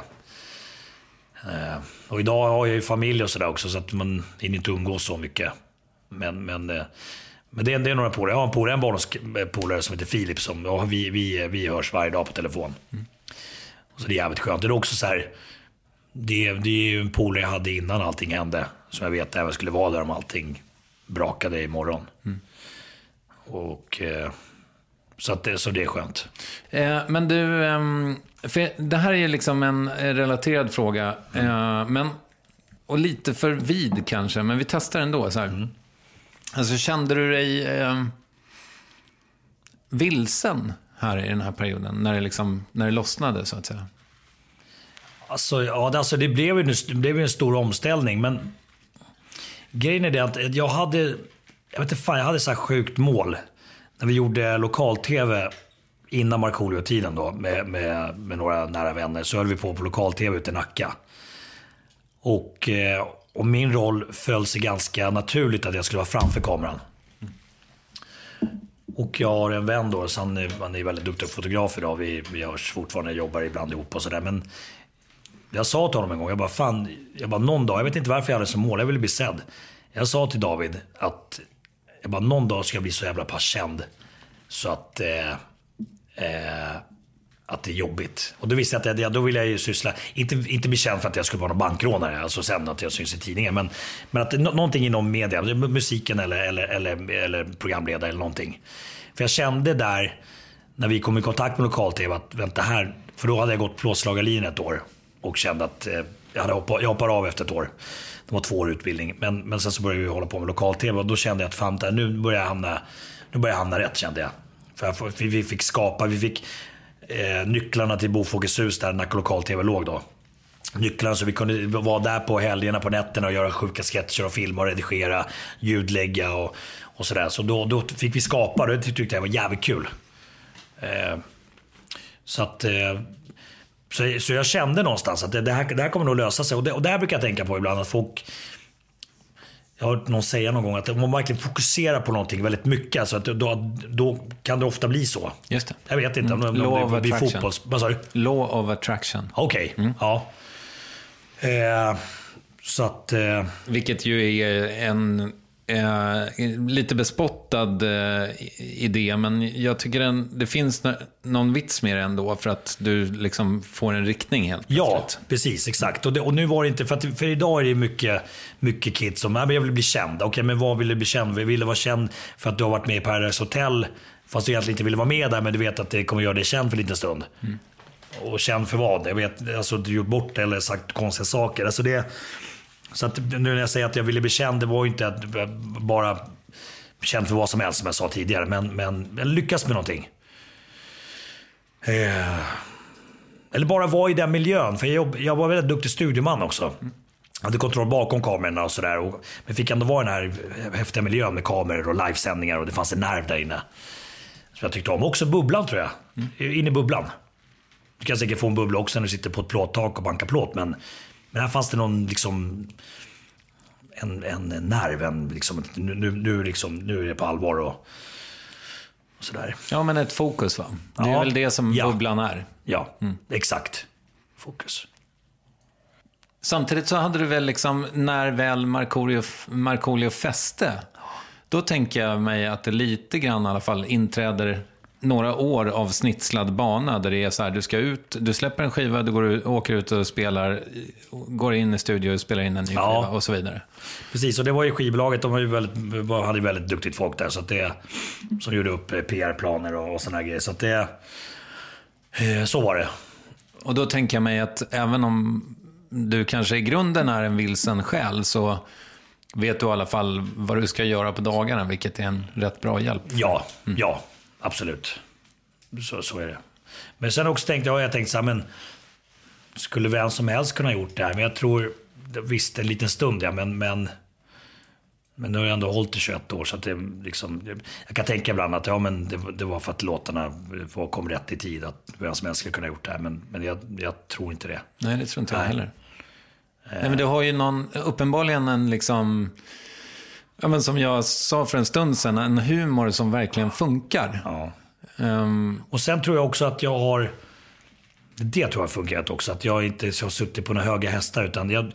Och idag har jag ju familj och sådär också, så att man hinner inte umgås så mycket. Men det är några polare. Jag har en barndomspolare som heter Filip, som vi hörs varje dag på telefon. Och så det är jävligt skönt. Det är också så här, det är ju en polare jag hade innan allting hände, som jag vet även skulle vara där om allting brakade imorgon. Och så det är skönt. Men du, för det här är ju liksom en relaterad fråga, och lite för vid kanske, men vi testar ändå så här. Alltså, kände du dig vilsen här i den här perioden, när det lossnade, så att säga? Alltså det blev en stor omställning, men grejen är det att jag hade så här sjukt mål. När vi gjorde lokal-tv innan Markoolio-tiden då, med några nära vänner, så höll vi på lokal-tv ute i Nacka. Och min roll föll sig ganska naturligt att jag skulle vara framför kameran. Och jag har en vän då, så han är väldigt duktig fotograf idag. Vi hörs fortfarande, jobbar ibland ihop och sådär. Men jag sa till honom en gång, jag bara någon dag, jag vet inte varför jag hade som mål, jag ville bli sedd. Jag sa till David att någon dag ska jag bli så jävla pass känd så att att det är jobbigt. Och då visste jag att då vill jag ju syssla, inte bli känd för att jag skulle vara någon bankrånare, alltså sen att jag syns i tidningen, men att någonting inom media, musiken eller programledare eller någonting. För jag kände där, när vi kom i kontakt med lokal-tv, att vänta här, för då hade jag gått plåtslagarlinjen ett år och kände att jag hoppar av efter ett år. Det var 2 år utbildning, men sen så började vi hålla på med lokal-tv och då kände jag att fan, nu börjar jag hamna rätt, kände jag. För vi fick skapa, nycklarna till Bofolkets hus där när lokal-tv låg då. Nycklarna, så vi kunde vara där på helgerna, på nätterna och göra sjuka sketcher och filma och redigera, ljudlägga och sådär. Så då fick vi skapa, och det tyckte jag var jävligt kul. Så jag kände någonstans att det här kommer nog lösa sig. Och det här brukar jag tänka på ibland, att folk... Jag har hört någon säga någon gång att om man verkligen fokuserar på någonting väldigt mycket, alltså att då kan det ofta bli så. Just det. Jag vet inte om det blir fotbolls... Vad sa du? Law of attraction. Okej, ja. Så att... Vilket ju är en lite bespottad idé, men jag tycker det finns någon vits med det ändå, för att du liksom får en riktning helt plötsligt. Ja, precis, exakt. Och nu var det inte, för idag är det mycket kids som, jag vill bli känd. Okej, men vad vill du bli känd? Vi ville vara känd för att du har varit med i Paradise Hotel, fast du egentligen inte ville vara med där, men du vet att det kommer göra dig känd för en liten stund. Och känd för vad? Jag vet, alltså du gjort bort eller sagt konstiga saker. Alltså det... Så att nu när jag säger att jag ville bli känd, det var ju inte att bara känd för vad som helst, som jag sa tidigare, men jag lyckas med någonting. Eller bara vara i den miljön, för jag var väldigt duktig studioman också. Jag hade kontroll bakom kamerorna och sådär, men fick ändå vara i den här häftiga miljön med kameror och livesändningar, och det fanns en nerv där inne som jag tyckte om. Också bubblan, tror jag. In i bubblan. Du kan säkert få en bubbla också när du sitter på ett plåttak och bankar plåt, men här fanns det någon liksom en nerv, liksom, nu är det på allvar och sådär. Ja, men ett fokus, va? Det är väl det som bubblan är. Ja, exakt. Fokus. Samtidigt så hade du väl liksom, när väl Markoolio fäste, då tänker jag mig att det lite grann i alla fall inträder några år av snitslad bana där det är så här, du ska ut, du släpper en skiva, du åker ut och spelar, går in i studio och spelar in en ny skiva och så vidare. Precis, och det var ju skivbolaget, de hade väldigt duktigt folk där, så att det, som gjorde upp PR-planer och såna här grejer, så att det, så var det. Och då tänker jag mig att även om du kanske i grunden är en vilsen själ, så vet du i alla fall vad du ska göra på dagarna, vilket är en rätt bra hjälp. Ja, absolut. Så är det. Men sen också tänkte jag så här, men skulle vem som helst kunna gjort det här? Men jag tror, visst en liten stund, men nu har jag ändå hållit i 21 år, så att det liksom, jag kan tänka ibland att det var för att låtarna kom rätt i tid, att vem som helst skulle kunna gjort det här, men jag tror inte det. Nej, det tror inte jag heller. Nej, men du har ju uppenbarligen en liksom, ja, men som jag sa för en stund sedan, en humor som verkligen funkar. Ja. Och sen tror jag också att jag har, det tror jag fungerat också, att jag inte har suttit på några höga hästar, utan jag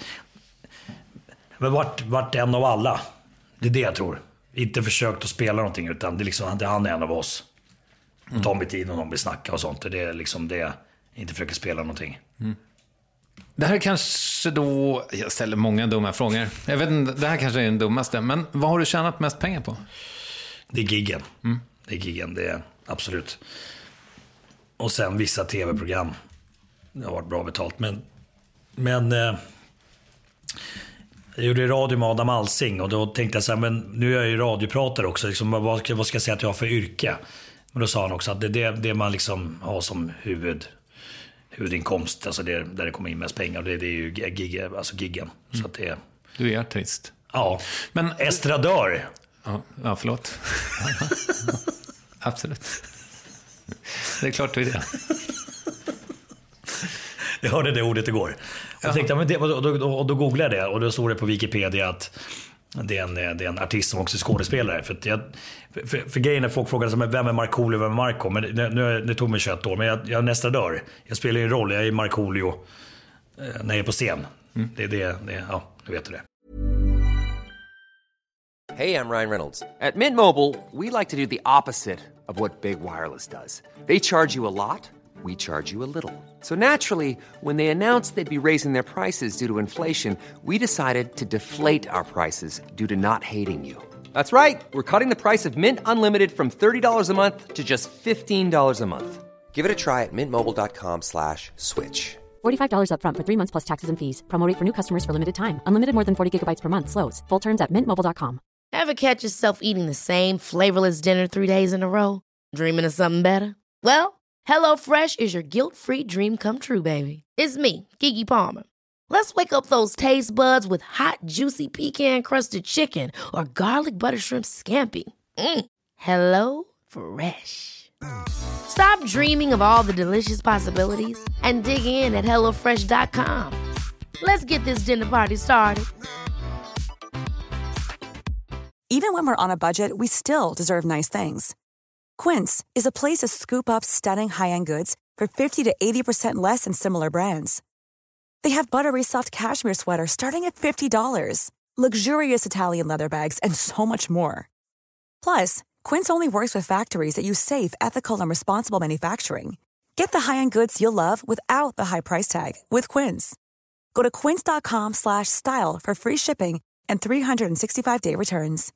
varit en av alla. Det är det jag tror. Inte försökt att spela någonting, utan det är liksom, han är en av oss. Ta mig tid när de vill snacka och sånt. Det är liksom det, inte försöker spela någonting. Det här kanske då, jag ställer många dumma frågor. Jag vet inte, det här kanske är den dummaste, men vad har du tjänat mest pengar på? Det är giggen. Det är giggen, det är absolut. Och sen vissa tv-program. Det har varit bra betalt, men jag gjorde radio med Adam Alsing, och då tänkte jag så här, men nu är jag ju radiopratare också, liksom, vad ska jag säga att jag har för yrke? Men då sa han också att det man liksom har som huvudinkomst, alltså det där det kommer in mest pengar, det är ju giggen. Så att det, du är artist. Ja, men estradör. Ja, förlåt. Absolut. Det är klart du är det. Jag hörde det ordet igår. Jag tänkte, men och då googlade jag det, och då stod det på Wikipedia att det är en artist som också är skådespelare. För grejen är, folk frågar sig, vem är Markoolio, vem är Marco? Men det tog mig 21 år, men jag är nästa dörr. Jag spelar en roll, jag är Markoolio när jag är på scen. Det ja, du vet det. Hey, I'm Ryan Reynolds. At Mint Mobile, we like to do the opposite of what Big Wireless does. They charge you a lot. we charge you a little. So naturally, when they announced they'd be raising their prices due to inflation, we decided to deflate our prices due to not hating you. That's right. We're cutting the price of Mint Unlimited from $30 a month to just $15 a month. Give it a try at mintmobile.com/switch. $45 up front for 3 months plus taxes and fees. Promo rate for new customers for limited time. Unlimited more than 40 gigabytes per month. Slows full terms at mintmobile.com. Ever catch yourself eating the same flavorless dinner 3 days in a row? Dreaming of something better? Well, HelloFresh is your guilt-free dream come true, baby. It's me, Keke Palmer. Let's wake up those taste buds with hot, juicy pecan-crusted chicken or garlic butter shrimp scampi. Hello Fresh. Stop dreaming of all the delicious possibilities and dig in at HelloFresh.com. Let's get this dinner party started. Even when we're on a budget, we still deserve nice things. Quince is a place to scoop up stunning high-end goods for 50 to 80% less than similar brands. They have buttery soft cashmere sweaters starting at $50, luxurious Italian leather bags, and so much more. Plus, Quince only works with factories that use safe, ethical, and responsible manufacturing. Get the high-end goods you'll love without the high price tag with Quince. Go to quince.com/style for free shipping and 365-day returns.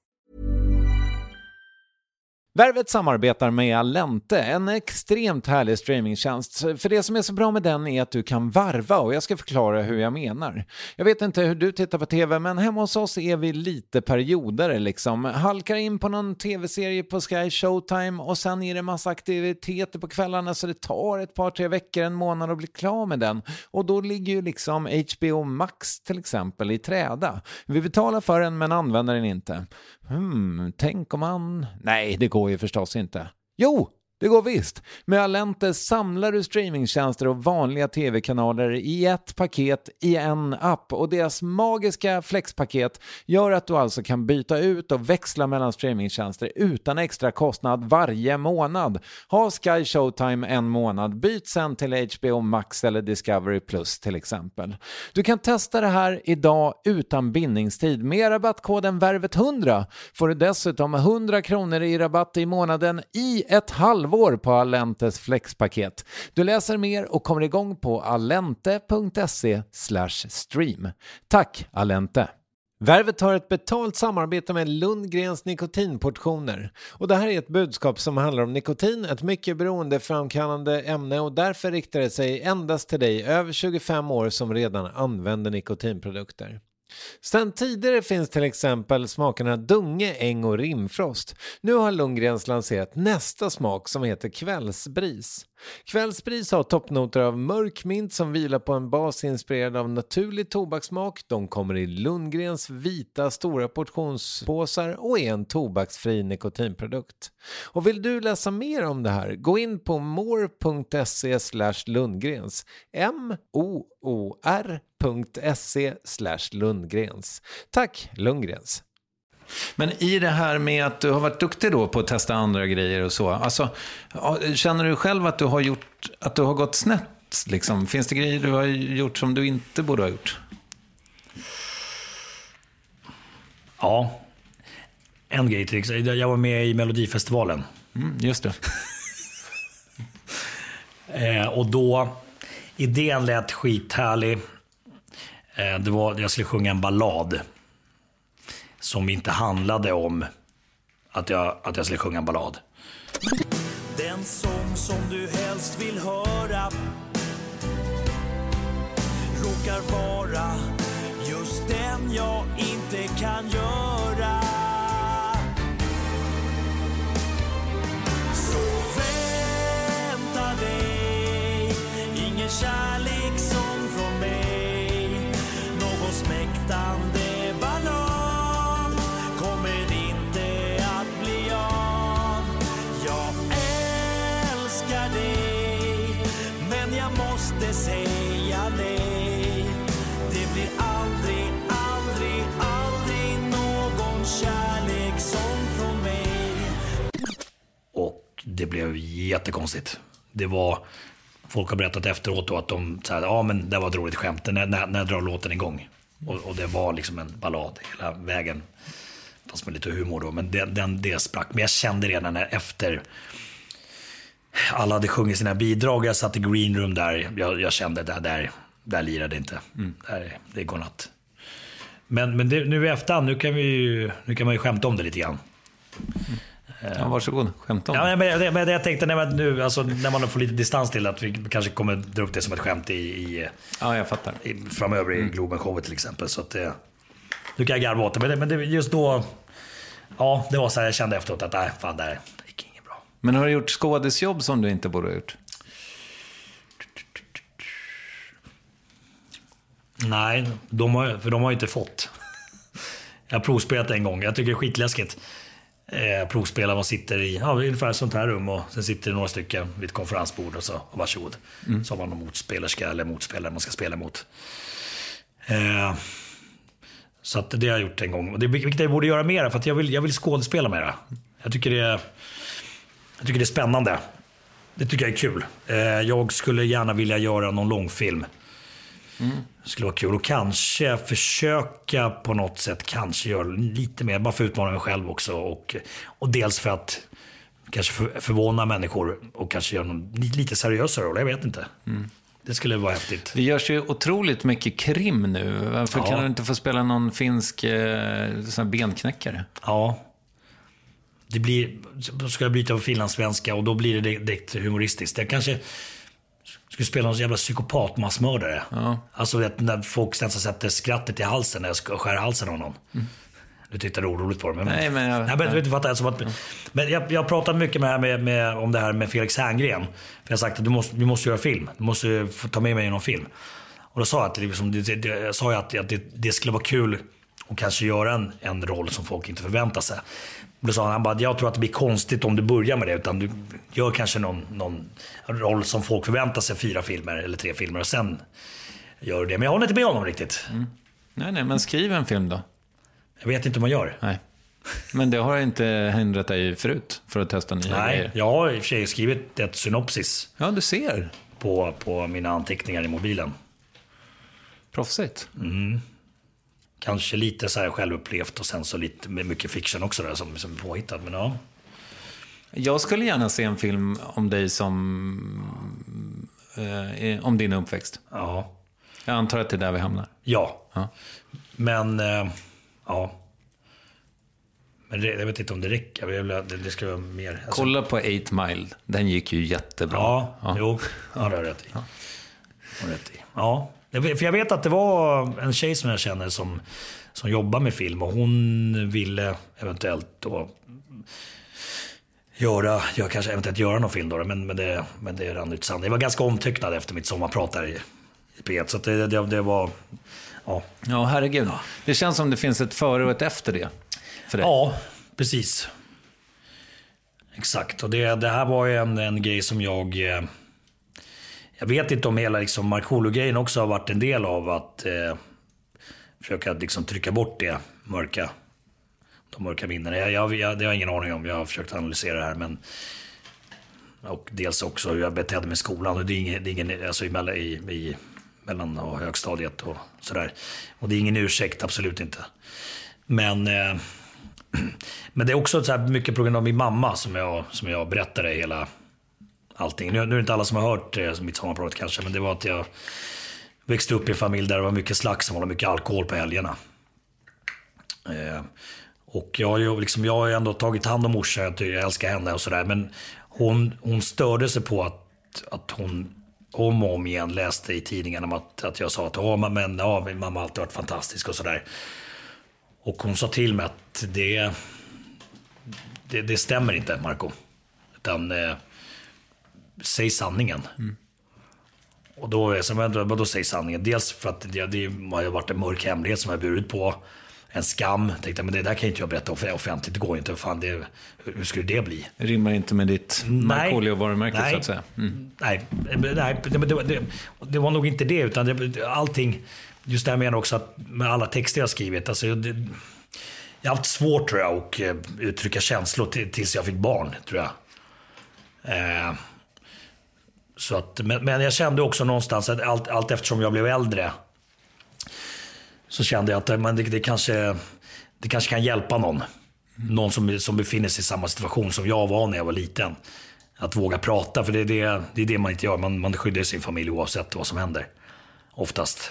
Värvet samarbetar med Allente, en extremt härlig streamingtjänst. För det som är så bra med den är att du kan varva, och jag ska förklara hur jag menar. Jag vet inte hur du tittar på tv, men hemma hos oss är vi lite perioder liksom. Halkar in på någon tv-serie på Sky Showtime och sen är det massa aktiviteter på kvällarna, så det tar ett par, 3 veckor, en månad att bli klar med den. Och då ligger ju liksom HBO Max till exempel i träda. Vi betalar för den men använder den inte. Tänk om man... Nej, det går ju förstås inte. Jo, det går visst. Med Allente samlar du streamingtjänster och vanliga tv-kanaler i ett paket i en app, och deras magiska flexpaket gör att du alltså kan byta ut och växla mellan streamingtjänster utan extra kostnad varje månad. Ha Sky Showtime en månad, byt sen till HBO Max eller Discovery Plus till exempel. Du kan testa det här idag utan bindningstid. Med rabattkoden VÄRVET100 får du dessutom 100 kronor i rabatt i månaden i ett halvår på Allentes flexpaket. Du läser mer och kommer igång på allente.se/stream. Tack Allente! Värvet har ett betalt samarbete med Lundgrens nikotinportioner. Och det här är ett budskap som handlar om nikotin, ett mycket beroendeframkallande ämne, och därför riktar det sig endast till dig över 25 år som redan använder nikotinprodukter. Sen tidigare finns till exempel smakerna Dunge, Äng och Rimfrost. Nu har Lundgrens lanserat nästa smak som heter Kvällsbris. Kvällsbris har toppnoter av mörk mint som vilar på en bas inspirerad av naturlig tobakssmak. De kommer i Lundgrens vita stora portionspåsar och är en tobaksfri nikotinprodukt. Och vill du läsa mer om det här, gå in på more.se/Lundgrens. moor.se/Lundgrens. Tack Lundgrens! Men i det här med att du har varit duktig då på att testa andra grejer och så, alltså, känner du själv att du har gått snett liksom? Finns det grejer du har gjort som du inte borde ha gjort? Ja, en grej till exempel. Jag var med i Melodifestivalen. Just det. Och då, idén lät skithärlig. Jag skulle sjunga en ballad som inte handlade om att jag skulle sjunga en ballad. Den sång som du helst vill höra råkar vara just den jag inte kan göra. Så vänta dig ingen kärlekssång från mig, någon smäktande ballad kommer inte att bli av. Jag älskar dig men jag måste säga nej. Det blir aldrig, aldrig, aldrig någon kärlekssång från mig. Och det blev jättekonstigt. Det var, folk har berättat efteråt då att de sa, ja men det var ett roligt skämt när drar låten igång. Och det var liksom en ballad hela vägen. Fast med lite humor då. Men det sprack. Men jag kände redan efter alla hade sjungit sina bidrag. Jag satt i green room där. Jag kände där lirade inte. Det går natt. Men det, nu i efterhand, nu kan man ju skämta om det lite grann. Ja, varsågod, skämta om det. Men jag tänkte när man får lite distans till att vi kanske kommer dra upp det som ett skämt ja, jag fattar. Framöver i Globen-showet till exempel. Så att nu kan jag garva åt det. Men det, just då, ja, det var så här jag kände efteråt att nej, fan, det gick inget bra. Men har du gjort skådisjobb som du inte borde ha gjort? Nej, de har inte fått. Jag har provspelat en gång. Jag tycker det är skitläskigt. Provspelare, man sitter i ungefär sånt här rum och sen sitter det några stycken vid ett konferensbord och så varsågod. Så har man någon motspelerska eller motspelare man ska spela mot. Så att det har jag gjort en gång. Och det är vilket jag borde göra mer för att jag vill skådespela mer. Jag tycker det är spännande. Det tycker jag är kul. Jag skulle gärna vilja göra någon långfilm. Det skulle vara kul och kanske försöka på något sätt kanske göra lite mer bara för att utmana mig själv också och dels för att kanske förvåna människor och kanske göra någon lite seriösare roll, jag vet inte. Det skulle vara häftigt. Det görs ju otroligt mycket krim nu. Varför kan du inte få spela någon finsk sån benknäckare? Ja. Då ska jag byta på finlandssvenska och då blir det direkt humoristiskt. Jag kanske skulle spela någon jävla psykopatmassmördare. Ja. Alltså när folk nästan sätter skrattet i halsen när jag ska skära halsen av någon. Du tyckte det var oroligt på det. Men jag pratat mycket om det här med Felix Herngren. För jag har sagt att du måste göra film. Du måste få ta med mig i någon film. Och då sa jag att det skulle vara kul att kanske göra en roll som folk inte förväntar sig. Då sa han bara, jag tror att det blir konstigt om du börjar med det, utan du gör kanske någon roll som folk förväntar sig 4 filmer eller 3 filmer och sen gör du det. Men jag håller inte med honom riktigt. Nej, men skriv en film då. Jag vet inte hur man gör. Nej. Men det har inte hindrat dig förut för att testa nya grejer. Nej, jag har i och för sig skrivit ett synopsis. Ja, du ser. På mina anteckningar i mobilen. Proffsigt. Kanske lite så här självupplevt och sen så lite med mycket fiction också där som är påhittad, men ja. Jag skulle gärna se en film om dig om din uppväxt. Ja. Jag antar att det är där vi hamnar. Ja. Men ja. Men jag vet inte om det räcker. Det ska vara mer. Alltså. Kolla på 8 Mile. Den gick ju jättebra. Ja. Jo. Ja, det har rätt i. Ja. För jag vet att det var en tjej som jag känner som jobbar med film och hon ville eventuellt då kanske eventuellt göra någon film då, men det rann ut sand. Det var ganska omtycknad efter mitt sommarprat där i P1, så att det var ja, herregud. Ja. Det känns som det finns ett före och ett efter det för dig. Ja, precis. Exakt, och det här var ju en grej som jag vet inte om hela liksom Markoolio-grejen också har varit en del av att försöka liksom trycka bort de mörka minnena. Det har jag ingen aning om. Jag har försökt analysera det här, men och dels också hur jag betedde mig i skolan, och det är ingen alltså i mellan och högstadiet och sådär. Och det är ingen ursäkt, absolut inte. Men det är också så här mycket på grund av min mamma som jag berättade hela allting. Nu är det inte alla som har hört mitt sommarprat kanske, men det var att jag växte upp i en familj där det var mycket slagsmål och mycket alkohol på helgerna. Och jag har ju ändå tagit hand om morsan, jag älskar henne och sådär, men hon störde sig på att hon om och om igen läste i tidningen om att jag sa att min mamma har alltid varit fantastisk och sådär. Och hon sa till mig att det stämmer inte, Marco. Utan säg sanningen. Och då säg sanningen. Dels för att det har varit en mörk hemlighet som jag burit på. En skam. Tänkte men det där kan inte jag berätta offentligt. Det går inte. Fan, hur skulle det bli? Det rimmar inte med ditt Markoolio-varumärke så att säga. Nej, det var nog inte det. Utan allting, just det här menar också att med alla texter jag skrivit. Alltså, jag har haft svårt, tror jag, att uttrycka känslor tills jag fick barn, tror jag. Så att, men jag kände också någonstans att allt eftersom jag blev äldre så kände jag att det kanske kan hjälpa någon som befinner sig i samma situation som jag var när jag var liten. att våga prata. För det är det man inte gör. Man skyddar sin familj oavsett vad som händer. Oftast.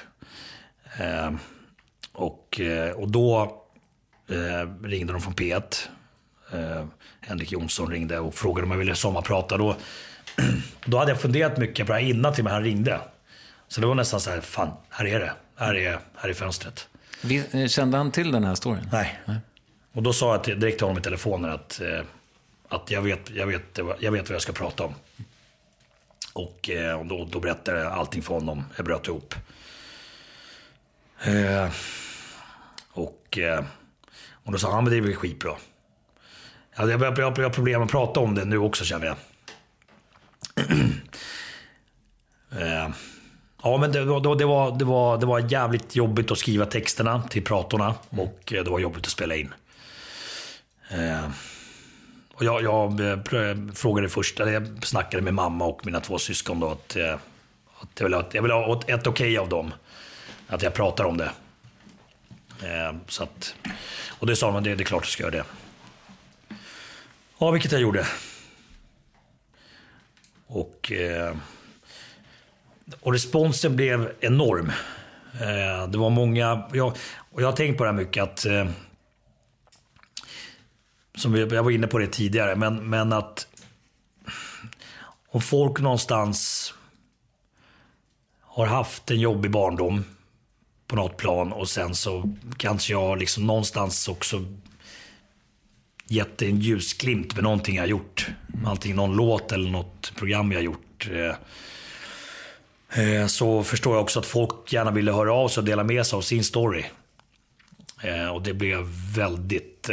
Och då ringde de från P1. Henrik Jonsson ringde och frågade om jag ville sommarprata. Då hade jag funderat mycket på det här innan till mig han ringde. Så det var nästan så här, fan, här är det. Här är fönstret. Kände han till den här storyn? Nej. Och då sa jag direkt till honom i telefonen att jag vet vad jag ska prata om. Och då berättade jag allting för honom. Jag bröt ihop. Och då sa han, men det är väl skitbra. Jag har problem att prata om det nu också, känner jag. Ja, men det var jävligt jobbigt att skriva texterna till pratorna. Och det var jobbigt att spela in. Och jag frågade först, jag snackade med mamma och mina 2 syskon då, att jag vill ha ett okej av dem. Att jag pratar om det. Så att, och det sa de, det är klart att jag ska göra det. Ja, vilket jag gjorde. Och responsen blev enorm. Det var många, och jag har tänkt på det här mycket att som jag var inne på det tidigare, men att om folk någonstans har haft en jobbig barndom på något plan och sen så kanske jag liksom någonstans också gett en ljusglimt med någonting jag gjort. Antingen någon låt eller något program jag gjort. Så förstår jag också att folk gärna ville höra av sig och dela med sig av sin story. Och det blev väldigt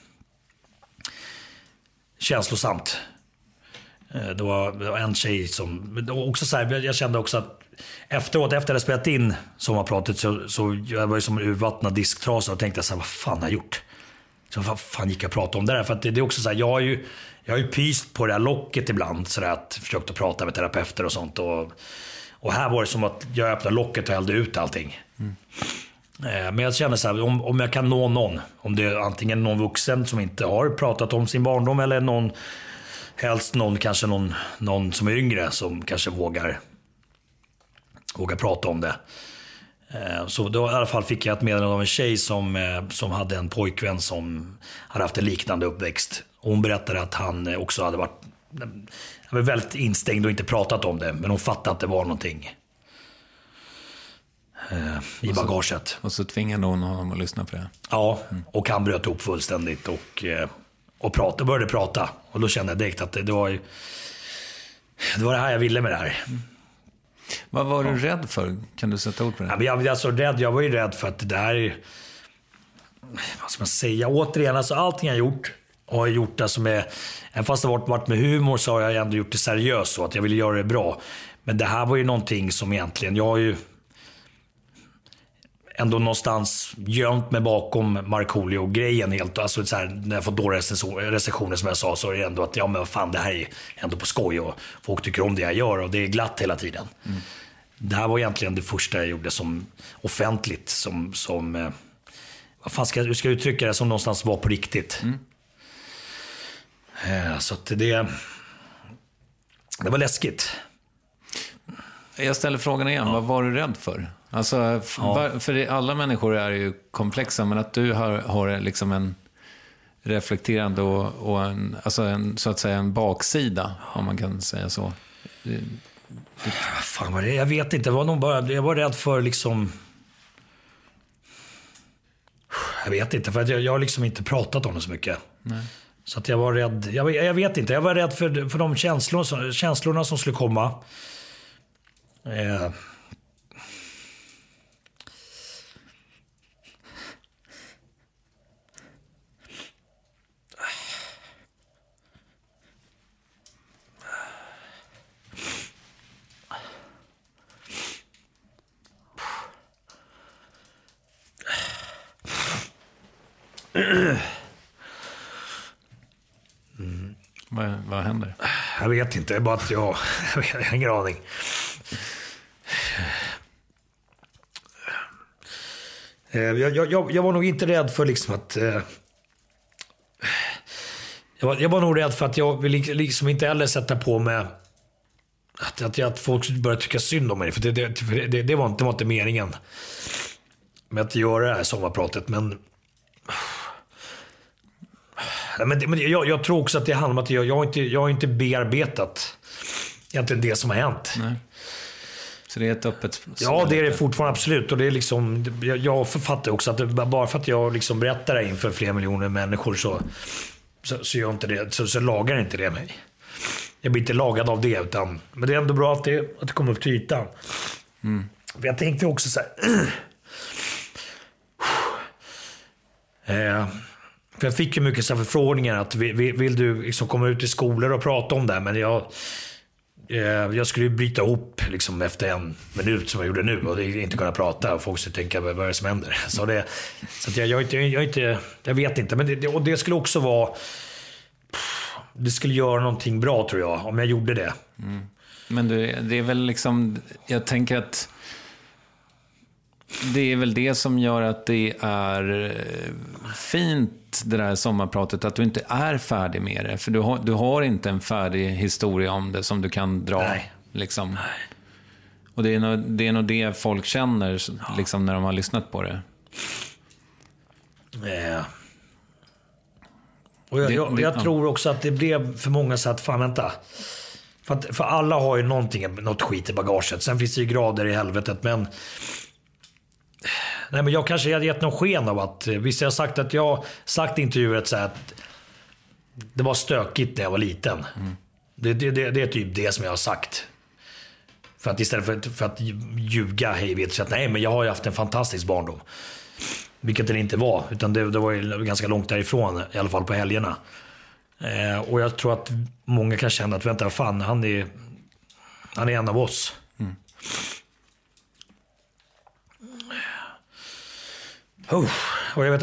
känslosamt. Det var en tjej som också så här, jag kände också att efter att jag hade spelat in sommarpratet så jag var ju som en urvattnad disktrasa och tänkte så här, vad fan har jag gjort? Så vad fan gick jag att prata om det där? För att det är också så här, jag har ju pyst på det här locket ibland så där, att försökt att prata med terapeuter och sånt och här var det som att jag öppnade locket och hällde ut allting. Men jag känner så här, om jag kan nå någon, om det är antingen någon vuxen som inte har pratat om sin barndom eller någon, helst kanske någon som är yngre som kanske vågar prata om det. Så då i alla fall fick jag ett meddelande av en tjej som hade en pojkvän som hade haft en liknande uppväxt. Och hon berättade att han också hade varit väldigt instängd och inte pratat om det. Men hon fattade att det var någonting i bagaget. Och så tvingade hon honom att lyssna på det. Ja, och han bröt ihop fullständigt och började prata. Och då kände jag direkt att det var det här jag ville med det här. Vad var du rädd för? Kan du sätta ord på det? Jag var ju rädd för att det här, vad ska man säga, återigen, alltså allting jag gjort har jag gjort det som är, även fast det har varit med humor så har jag ändå gjort det seriöst så att jag ville göra det bra. Men det här var ju någonting som egentligen, jag har ju ändå någonstans gömt mig bakom Markoolio-grejen helt. Alltså så här, när jag får dåliga recensioner som jag sa så är det ändå att ja men fan, det här är ändå på skoj och folk tycker om det jag gör och det är glatt hela tiden. Det här var egentligen det första jag gjorde som offentligt som vad fan ska jag uttrycka det, som någonstans var på riktigt. Så att det var läskigt. Jag ställer frågan igen, vad var du rädd för? Alltså, för alla människor är ju komplexa, men att du har liksom en reflekterande och en, så att säga en baksida, om man kan säga så. Fan vad det är, jag vet inte, jag var rädd för liksom, jag vet inte, för att jag har liksom inte pratat om det så mycket. Nej. Så att jag var rädd, jag vet inte, jag var rädd för de känslorna som skulle komma. Vad händer? Jag vet inte, det är bara att jag har ingen aning. Jag var nog inte rädd för liksom att Jag var nog rädd för att jag vill liksom inte heller sätta på mig att folk börjar tycka synd om mig. För det var inte meningen med att göra det här sommarpratet. Men jag tror också att det handlar om att jag har inte bearbetat egentligen det som har hänt. Nej. Så det är ett öppet... Ja, det är det fortfarande, absolut. Och det är liksom, jag författar också att bara för att jag liksom berättar det inför flera miljoner människor så gör inte det, så lagar inte det mig. Jag blir inte lagad av det, men det är ändå bra att det kommer upp till ytan. För jag tänkte också så här... För jag fick ju mycket så här förfrågningar att vill du liksom komma ut i skolor och prata om det, men jag skulle ju bryta ihop liksom efter 1 minut som jag gjorde nu och inte kunna prata och folk skulle tänka vad är det som händer. Så att jag vet inte, men det skulle också vara, det skulle göra någonting bra tror jag om jag gjorde det. Men det är väl liksom, jag tänker att det är väl det som gör att det är fint, det där sommarpratet, att du inte är färdig med det. För du har inte en färdig historia om det som du kan dra. Nej. Liksom. Och det är nog det folk känner liksom, när de har lyssnat på det. Och jag tror också att det blev för många så att fan vänta. För alla har ju något skit i bagaget. Sen finns det ju grader i helvetet, men jag kanske hade gett någon sken av att visst jag har sagt att jag sagt i intervjuet så att det var stökigt när jag var liten. Det är typ det som jag har sagt. För att istället för att ljuga hej vet så att nej, men jag har ju haft en fantastisk barndom. Vilket det inte var, utan det var ju ganska långt därifrån, i alla fall på helgerna. Och jag tror att många kan känna att vänta, fan, han är en av oss. Och jag vet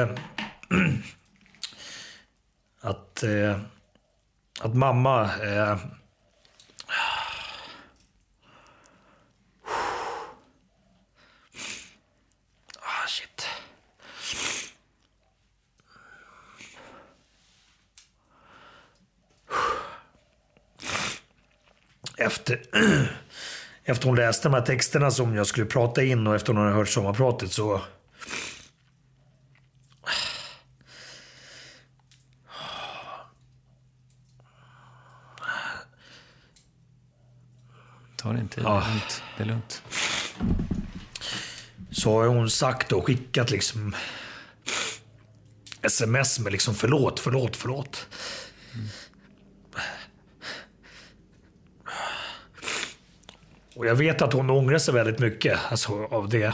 att mamma shit. Efter hon läste de här texterna som jag skulle prata in och efter hon hade hört sommarpratet så Ta det inte, det är lugnt. Så har hon sagt och skickat liksom sms med liksom förlåt. Och jag vet att hon ångrar sig väldigt mycket alltså, av det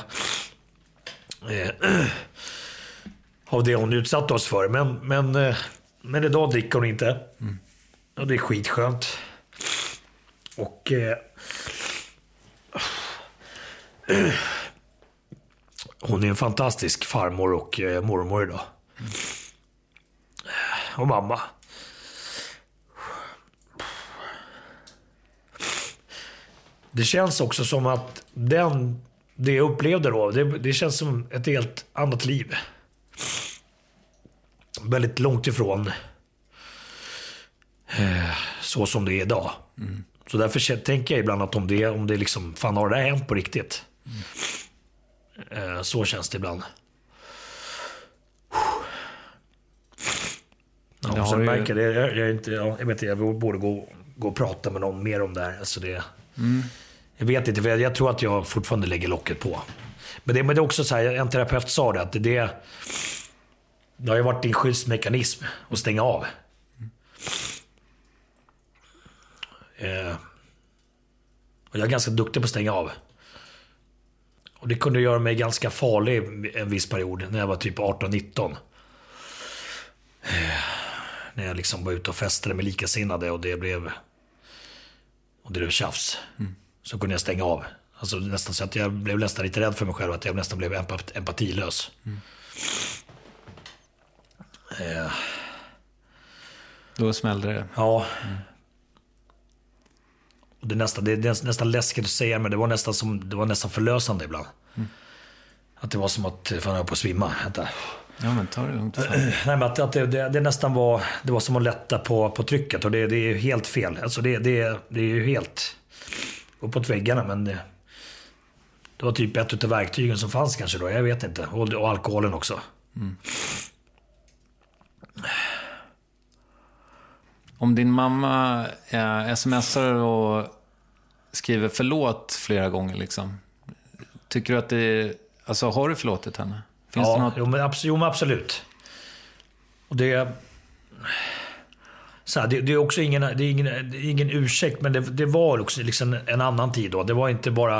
hon utsatt oss för. Men idag dricker hon inte. Och det är skitskönt. Och hon är en fantastisk farmor och mormor idag. Och mamma. Det känns också som att det jag upplevde då, det känns som ett helt annat liv. Väldigt långt ifrån så som det är idag. Så därför tänker jag ibland att om det liksom, fan har det här hänt på riktigt? Så känns det ibland. Ja, så märker det, jag vet inte, jag borde gå och prata med någon mer om det här. Alltså det, jag vet inte, för jag tror att jag fortfarande lägger locket på. Men det är också så här, en terapeut sa det, att det har ju varit en skyddsmekanism att stänga av. Och jag är ganska duktig på att stänga av. Och det kunde göra mig ganska farlig en viss period när jag var typ 18-19. När jag liksom var ute och festade med likasinnade och det blev tjafs. Så kunde jag stänga av. Alltså nästan så att jag blev nästan lite rädd för mig själv, att jag nästan blev empatilös. Då smällde det. Ja. Och det är nästan läskigt att säga, men det var nästan förlösande ibland. Att det var som att fan, jag var på att svimma. Vänta. Ja, men ta det lugnt. Nej, men att det nästan var... Det var som att lätta på trycket. Och det är ju helt fel. Alltså det är ju helt uppåt väggarna. Men det var typ ett av verktygen som fanns kanske då. Jag vet inte. Och alkoholen också. Om din mamma smsar och skriver förlåt flera gånger liksom. Tycker du att det... Alltså, har du förlåtit henne? Finns det något? Jo, men absolut. Och det... Så här, det är också ingen ursäkt, men det var också liksom en annan tid då. Det var inte bara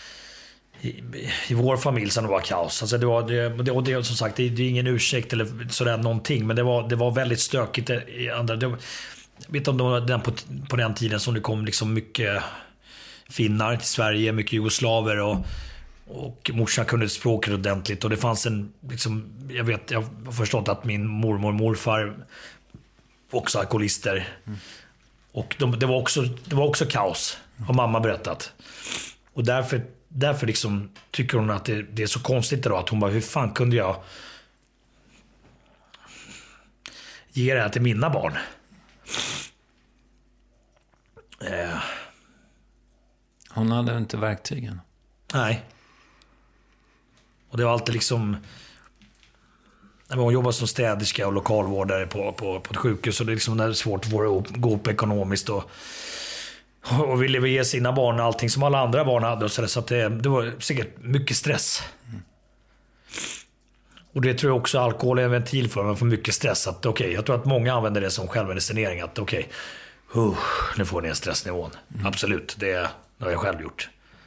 i vår familj som det var kaos. Alltså det som sagt, det är ingen ursäkt eller sådär någonting, men det var väldigt stökigt i andra... Jag vet om det var på den tiden som det kom liksom mycket finnar till Sverige, mycket jugoslaver och morsan kunde språket ordentligt och det fanns en liksom, jag har förstått att min mormor och morfar också alkoholister. Och det var också kaos, har mamma berättat. Och därför liksom tycker hon att det är så konstigt då, att hon bara, hur fan kunde jag ge det här till mina barn? Hon hade inte verktygen. Nej. Och det var alltid liksom... Hon jobbade som städerska och lokalvårdare på ett sjukhus. Och det är liksom svårt att gå upp ekonomiskt. Och ville ge sina barn allting som alla andra barn hade. Så att det var säkert mycket stress. Och det tror jag också alkohol är en ventil för. Man får mycket stress. Att, jag tror att många använder det som självmedicinering. Att nu får ni en stressnivån. Absolut, det har jag själv gjort.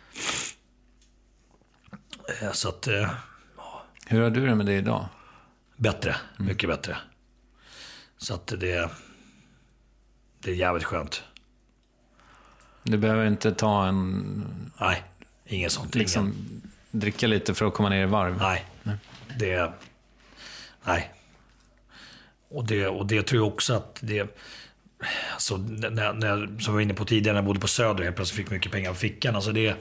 Så att... Hur har du det med det idag? Bättre, mycket bättre. Så att det är jävligt skönt. Du behöver inte ta en... Nej, inget sånt. Liksom dricka lite för att komma ner i varv? Nej. Nej. Och det tror jag också att det... Alltså, när jag, som jag var inne på tidigare, när jag bodde på Söder, jag plötsligt fick mycket pengar på fickan. Alltså det...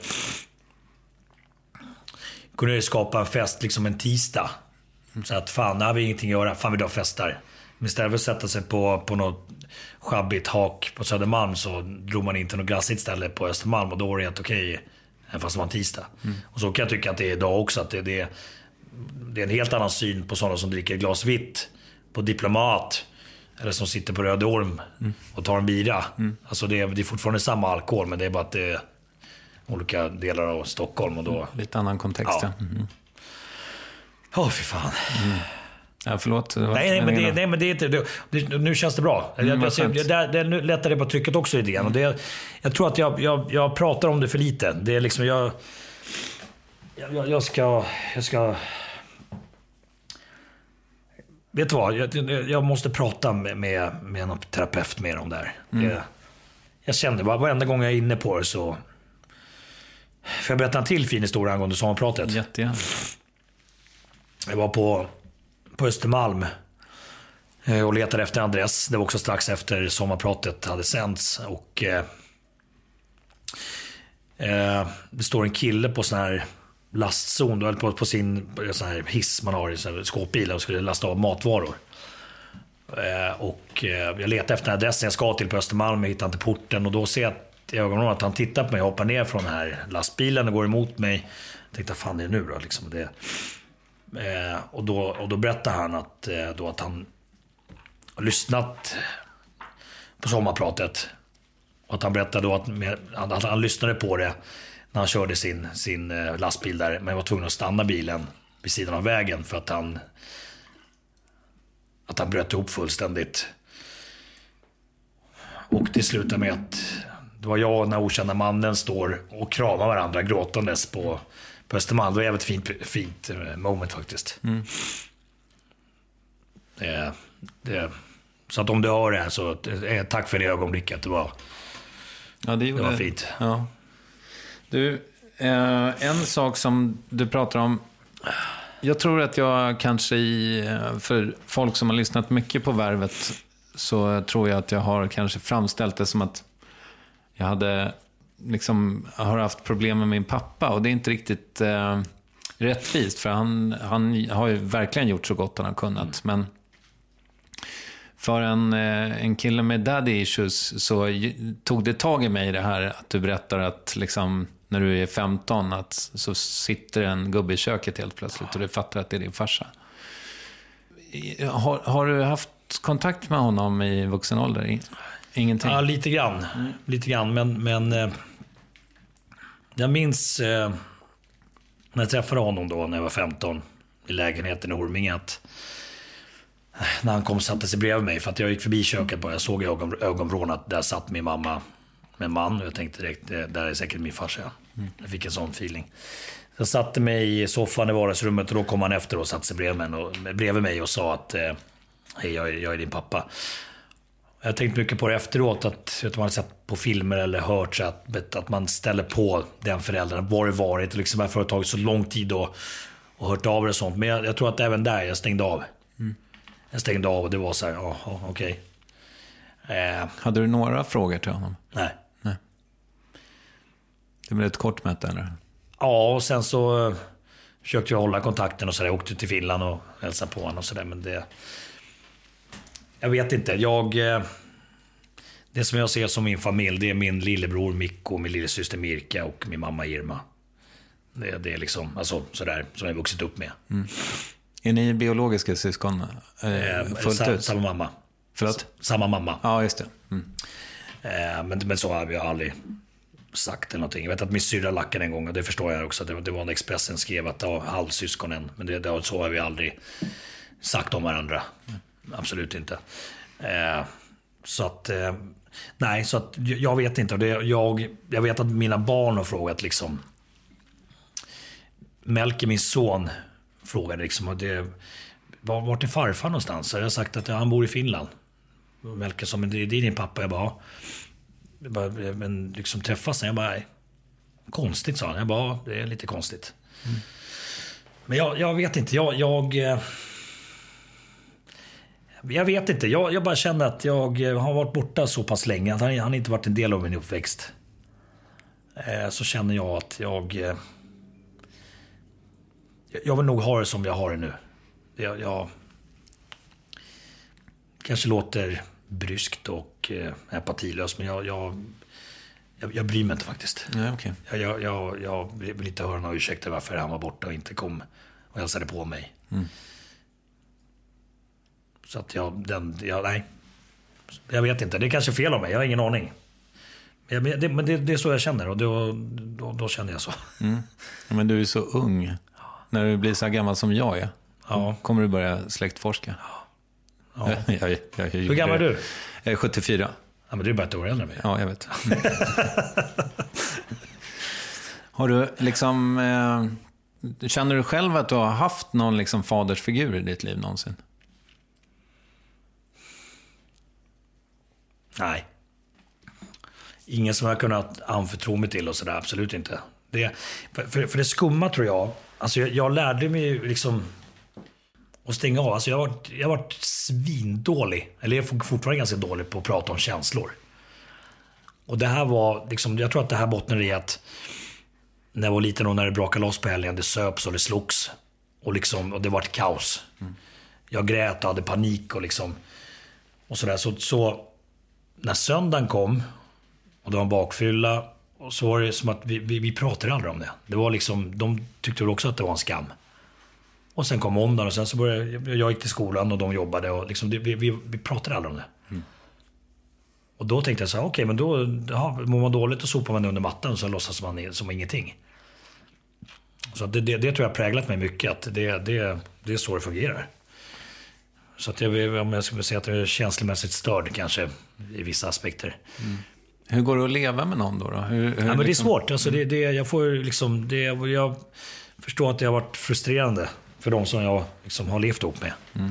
Kunde jag skapa en fest liksom en tisdag. Så att fan, har vi ingenting att göra. Fan, vi då festar. Men istället för att sätta sig på något schabbigt hak på Södermalm, så drog man in till något glassigt ställe på Östermalm. Och då var det helt okej, fast det var en tisdag. Och så kan jag tycka att det är idag också. Att det är en helt annan syn på sådana som dricker ett glas vitt på Diplomat. Eller som sitter på Röde Orm och tar en bira. Alltså det är fortfarande samma alkohol, men det är bara att det är olika delar av Stockholm. Och då... Lite annan kontext, ja. Fy fan. Ja, förlåt. Nej, men det är inte... Nu känns det bra. Nu lättar det på trycket också i det. Och jag tror att jag pratar om det för lite. Det är liksom... Jag ska... Vet du vad? Jag måste prata med en terapeut mer om det här. Jag känner bara, varenda gång jag är inne på det så... Får jag berätta en till fin historia angående sommarpratet? Jättegärna. Jag var på Östermalm och letade efter adress. Det var också strax efter sommarpratet hade sänds. Och det står en kille på sån här lastzon, eller på sin sån här hiss man har i sån här skåpbil, och skulle lasta av matvaror. Och jag letade efter adressen jag ska till på Östermalm, jag hittar inte porten, och då ser jag i ögonen att han tittar på mig och hoppar ner från den här lastbilen och går emot mig. Jag tänkte, fan, det är nu då liksom det. Och då berättar han att han har lyssnat på sommarpratet, och att han berättade då att han lyssnade på det när han körde sin lastbil där, men var tvungen att stanna bilen vid sidan av vägen för att han bröt ihop fullständigt. Och det slutar med att det var jag och den okända mannen står och kramar varandra gråtandes på Östermalm. Det var ett jävligt fint moment faktiskt. Så att om du hör det här, så tack för det ögonblicket. Det var fint. Ja. Du, en sak som du pratar om. Jag tror att jag kanske för folk som har lyssnat mycket på Värvet, så tror jag att jag har kanske framställt det som att jag har haft problem med min pappa, och det är inte riktigt rättvist, för han har ju verkligen gjort så gott han har kunnat. Men för en kille med daddy issues så tog det tag i mig det här att du berättar att liksom, när du är 15 att så sitter en gubbe i köket helt plötsligt och du fattar att det är din farsa. Har du haft kontakt med honom i vuxen ålder? Ingenting? Ja, lite grann, men jag minns när jag träffade honom då när jag var 15 i lägenheten i Orminge, att när han kom och satte sig bredvid mig, för att jag gick förbi köket bara, jag såg i ögonvrån att där satt min mamma med en man, och jag tänkte direkt, där är säkert min farsa. Jag fick en sån feeling. Jag satte mig i soffan i vardagsrummet och då kom han efter och satte sig bredvid mig och sa att hej, jag är din pappa. Jag har tänkt mycket på det efteråt, att man har sett på filmer eller hört så att man ställer på den föräldern, var det varit, liksom varför har det tagit så lång tid och hört av det och sånt. Men jag tror att även där jag stängde av. Jag stängde av och det var så här, okej. Hade du några frågor till honom? Nej. Det blev ett kort möte eller? Ja, och sen så försökte jag hålla kontakten och så där. Jag åkte till Finland och hälsade på honom och så där, men det... Jag vet inte. Det som jag ser som min familj, det är min lillebror Mikko, min lillasyster Mirka och min mamma Irma. Det är liksom, alltså sådär som jag har vuxit upp med. Är ni biologiska syskon? Fullt ut? Samma mamma. Förlåt? Samma mamma. Ja, just det. Men så har vi aldrig sagt eller någonting. Jag vet att min syrra lackade en gång, och det förstår jag också. Det var en Expressen skrev att det var halvsyskonen. Men så har vi aldrig sagt om varandra. Absolut inte. Så att jag vet inte. Jag vet att mina barn har frågat liksom. Melke, min son, frågade liksom, vart är farfar någonstans? Så jag har sagt att han bor i Finland. Melke sa, men det är din pappa. Jag bara, men liksom träffas. Jag bara, nej. Konstigt, sa han. Jag bara, det är lite konstigt. Men jag vet inte. Jag vet inte. Jag bara känner att jag har varit borta så pass länge att han inte varit en del av min uppväxt. Så känner jag att jag vill nog ha det som jag har det nu. Jag kanske låter bryskt och empatilös, men jag bryr mig inte faktiskt. Nej, okay. Jag vill inte höra några ursäkter varför han var borta och inte kom och hälsade på mig. Så att nej. Jag vet inte, det är kanske fel av mig, jag har ingen aning. Men det är så jag känner, och då känner jag så. Men du är så ung. När du blir så gammal som jag är, kommer du börja släktforska. Ja. Hur gammal är du? Jag är 74. Ja, men du är bara ett år äldre än mig. Ja, jag vet. Har du liksom... känner du själv att du har haft någon liksom fadersfigur i ditt liv någonsin? Nej. Ingen som jag kunnat anförtro mig till och sådär, absolut inte. För det skumma tror jag. Alltså jag lärde mig liksom att stänga av. Alltså jag har varit svindålig. Eller jag är fortfarande ganska dålig på att prata om känslor. Och det här var liksom, jag tror att det här bottnade i att när jag var liten och när det brakade loss på helgen, det söps och det slogs. Och det var ett kaos. Jag grät och hade panik och liksom och sådär. Så när söndagen kom och det var en bakfylla, och så var det som att vi pratade aldrig om det. Det var liksom, de tyckte väl också att det var en skam. Och sen kom måndagen och sen så började jag gick till skolan och de jobbade och liksom, vi pratade aldrig om det. Och då tänkte jag så här, okej, men då mår man dåligt och sopar man under mattan och så låtsas man som ingenting. Så det tror jag präglat mig mycket, att det är så det fungerar. Så att om jag skulle säga att jag är känslomässigt störd kanske i vissa aspekter. Hur går det att leva med någon då? Hur men liksom... det är svårt. Alltså jag får liksom, jag förstår att det har varit frustrerande för de som jag liksom har levt upp med.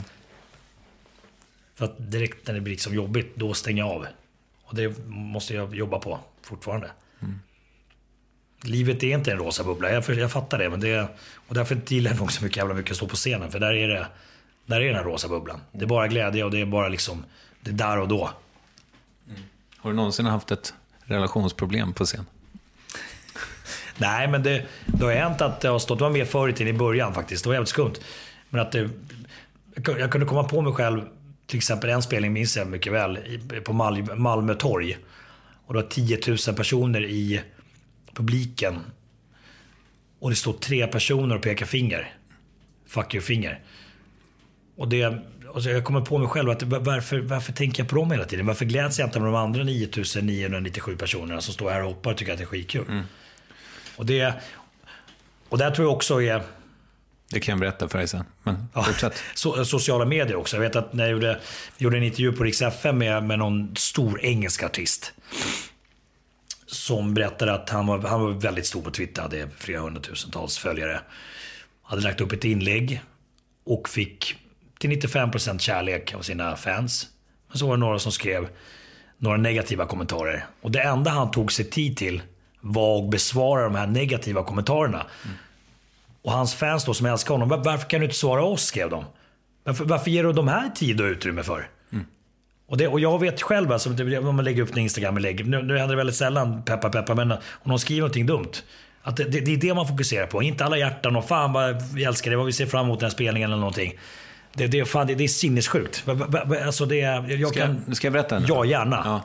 För att direkt när det blir liksom jobbigt, då stänger jag av. Och det måste jag jobba på fortfarande. Livet är inte en rosa bubbla. Jag fattar det, men och därför gillar jag nog så jävla mycket att stå på scenen. För där är den här rosa bubblan. Det är bara glädje och det är bara liksom, det är där och då. Har du någonsin haft ett relationsproblem på scen? Nej, men det har hänt att det har stått, det var mer förr i tiden i början faktiskt. Det var jävligt skumt. Men att jag kunde komma på mig själv, till exempel en spelning minns jag mycket väl, på Malmö torg. Och det var 10 000 personer i publiken. Och det står 3 personer och pekar finger. Fuck you-finger. Och så jag kommer på mig själv att varför tänker jag på dem hela tiden? Varför gläds jag inte med de andra 9997 personerna som står här och hoppar och tycker att det är skitkul? Och där tror jag också är... Det kan jag berätta för dig sen. Men fortsätt. Sociala medier också. Jag vet att när jag gjorde en intervju på Rix FM med någon stor engelsk artist som berättade att han var väldigt stor på Twitter, hade flera hundratusentals följare. Hade lagt upp ett inlägg och fick till 95% kärlek av sina fans. Men så var det några som skrev några negativa kommentarer. Och det enda han tog sig tid till var att besvara de här negativa kommentarerna. Och hans fans då som älskar honom, varför kan du inte svara oss, skrev de. Varför ger du de här tid och utrymme för? Och jag vet själv, alltså, om man lägger upp en Instagram, nu händer det väldigt sällan, peppa, men om någon skriver någonting dumt, att det är det man fokuserar på. Inte alla hjärtan och fan vad vi älskar det, vad vi ser fram emot den här spelningen eller någonting. Det är sinnessjukt. Alltså Ska jag berätta? Ja, gärna. Ja.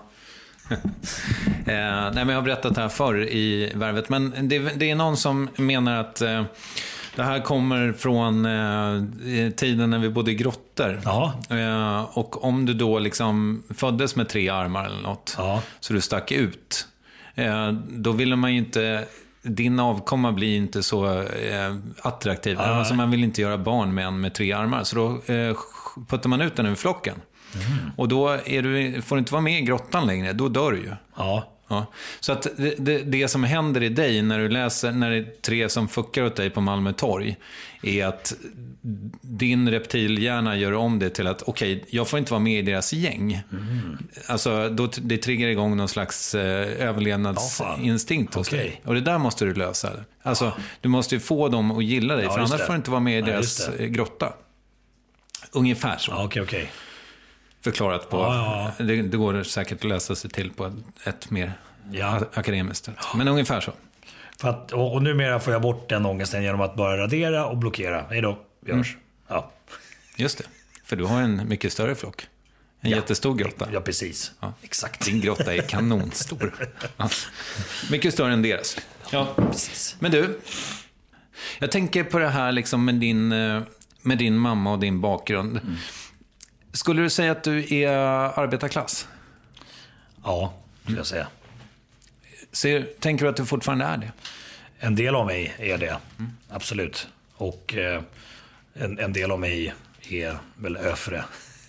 Nej, men jag har berättat det här förr i Värvet. Men det är någon som menar att det här kommer från tiden när vi bodde i grottor. Och om du då liksom föddes med 3 armar eller något, så du stack ut, då ville man ju inte... Din avkomma blir inte så attraktiv. Alltså man vill inte göra barn med en med 3 armar. Så då puttar man ut den ur flocken. Och då får du inte vara med i grottan längre. Då dör du ju. Ja. Så att det som händer i dig när du läser, när det är 3 som fuckar åt dig på Malmö torg, är att din reptilhjärna gör om det till att okej, jag får inte vara med i deras gäng. Alltså det triggar igång någon slags överlevnadsinstinkt hos dig. Och det där måste du lösa. Alltså du måste ju få dem att gilla dig, för annars får du inte vara med i deras grotta. Ungefär så. Okej. Förklarat på. Det går säkert att läsa sig till på ett mer akademiskt sätt. Men ungefär så. Och numera får jag bort den ångesten genom att bara radera och blockera. Hej då, görs. Ja. Just det. För du har en mycket större flock. En jättestor grotta. Ja, precis. Ja. Exakt. Din grotta är kanonstor. Mycket större än deras. Ja, precis. Men du, jag tänker på det här liksom med din mamma och din bakgrund. Skulle du säga att du är arbetarklass? Ja, skulle jag säga. Tänker du att du fortfarande är det? En del av mig är det, absolut. Och en del av mig är väl öfre.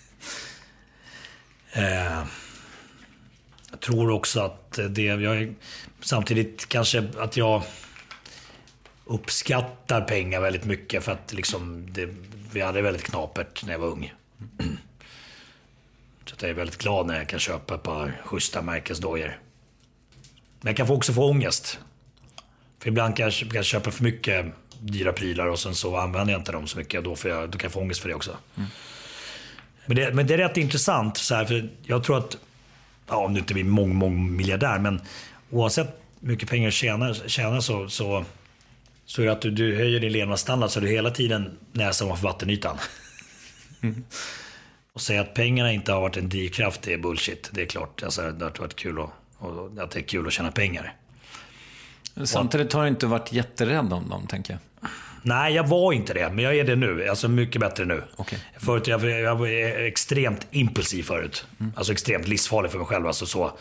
Jag tror också att samtidigt kanske att jag uppskattar pengar väldigt mycket, för att liksom vi hade väldigt knapert när jag var ung. Så jag är väldigt glad när jag kan köpa ett par schyssta märkesdojor. Men jag kan också få ångest. För ibland kan jag köpa för mycket dyra prylar och sen så använder jag inte dem så mycket. Då kan jag få ångest för det också. Men det är rätt intressant så här, för jag tror att, om du inte blir mång miljardär, men oavsett hur mycket pengar du tjänar så är det att du höjer din levnadsstandard, så du hela tiden näsan ovanför vattenytan. Och säga att pengarna inte har varit en drivkraft, det är bullshit. Det är klart, alltså, det har varit kul att det är kul att tjäna pengar. Samtidigt har du inte varit jätterädd om dem, tänker jag. Nej, jag var inte det, men jag är det nu. Alltså mycket bättre nu. Okay. Förut, jag var extremt impulsiv förut. Alltså extremt livsfarlig för mig själv. Alltså så.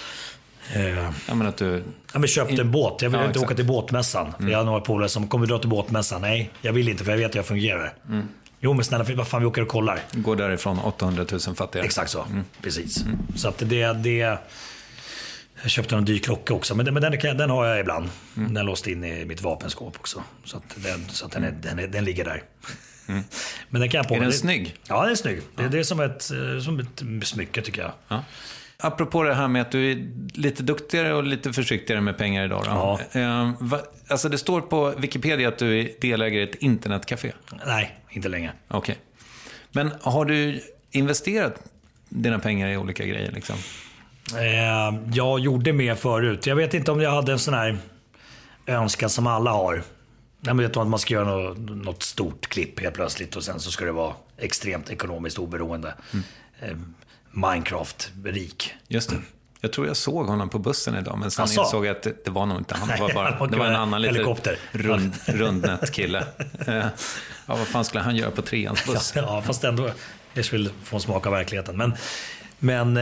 Jag köpte en båt. Jag vill inte åka till båtmässan. För jag har några polare som kommer dra till båtmässan. Nej, jag vill inte, för jag vet att jag fungerar. Jo, men snälla, vad fan, vi åker och kollar. Går därifrån 800 000 fattiga. Exakt så, precis. Så att det jag köpte en dyr klocka också, men den har jag ibland. Den är låst in i mitt vapenskåp också. Så att den ligger där. Men den kan jag på. Är den snygg? Ja, den är snygg. Det är som ett smycke, tycker jag. Ja. Apropå det här med att du är lite duktigare och lite försiktigare med pengar idag då. Ja. Alltså det står på Wikipedia att du är delägare i ett internetcafé. Nej, inte längre. Okej. Men har du investerat dina pengar i olika grejer liksom? Jag gjorde mer förut. Jag vet inte om jag hade en sån här önskan som alla har. Nej, men vet du att man ska göra något stort klipp helt plötsligt och sen så ska det vara extremt ekonomiskt oberoende. Minecraft-rik. Just det. Jag tror jag såg honom på bussen idag, men sen insåg jag att det var nog inte han. Det var en annan lite rundnät-kille. Ja, vad fan skulle han göra på 3ans buss? Ja, fast ändå. Jag vill få en smak av verkligheten. Men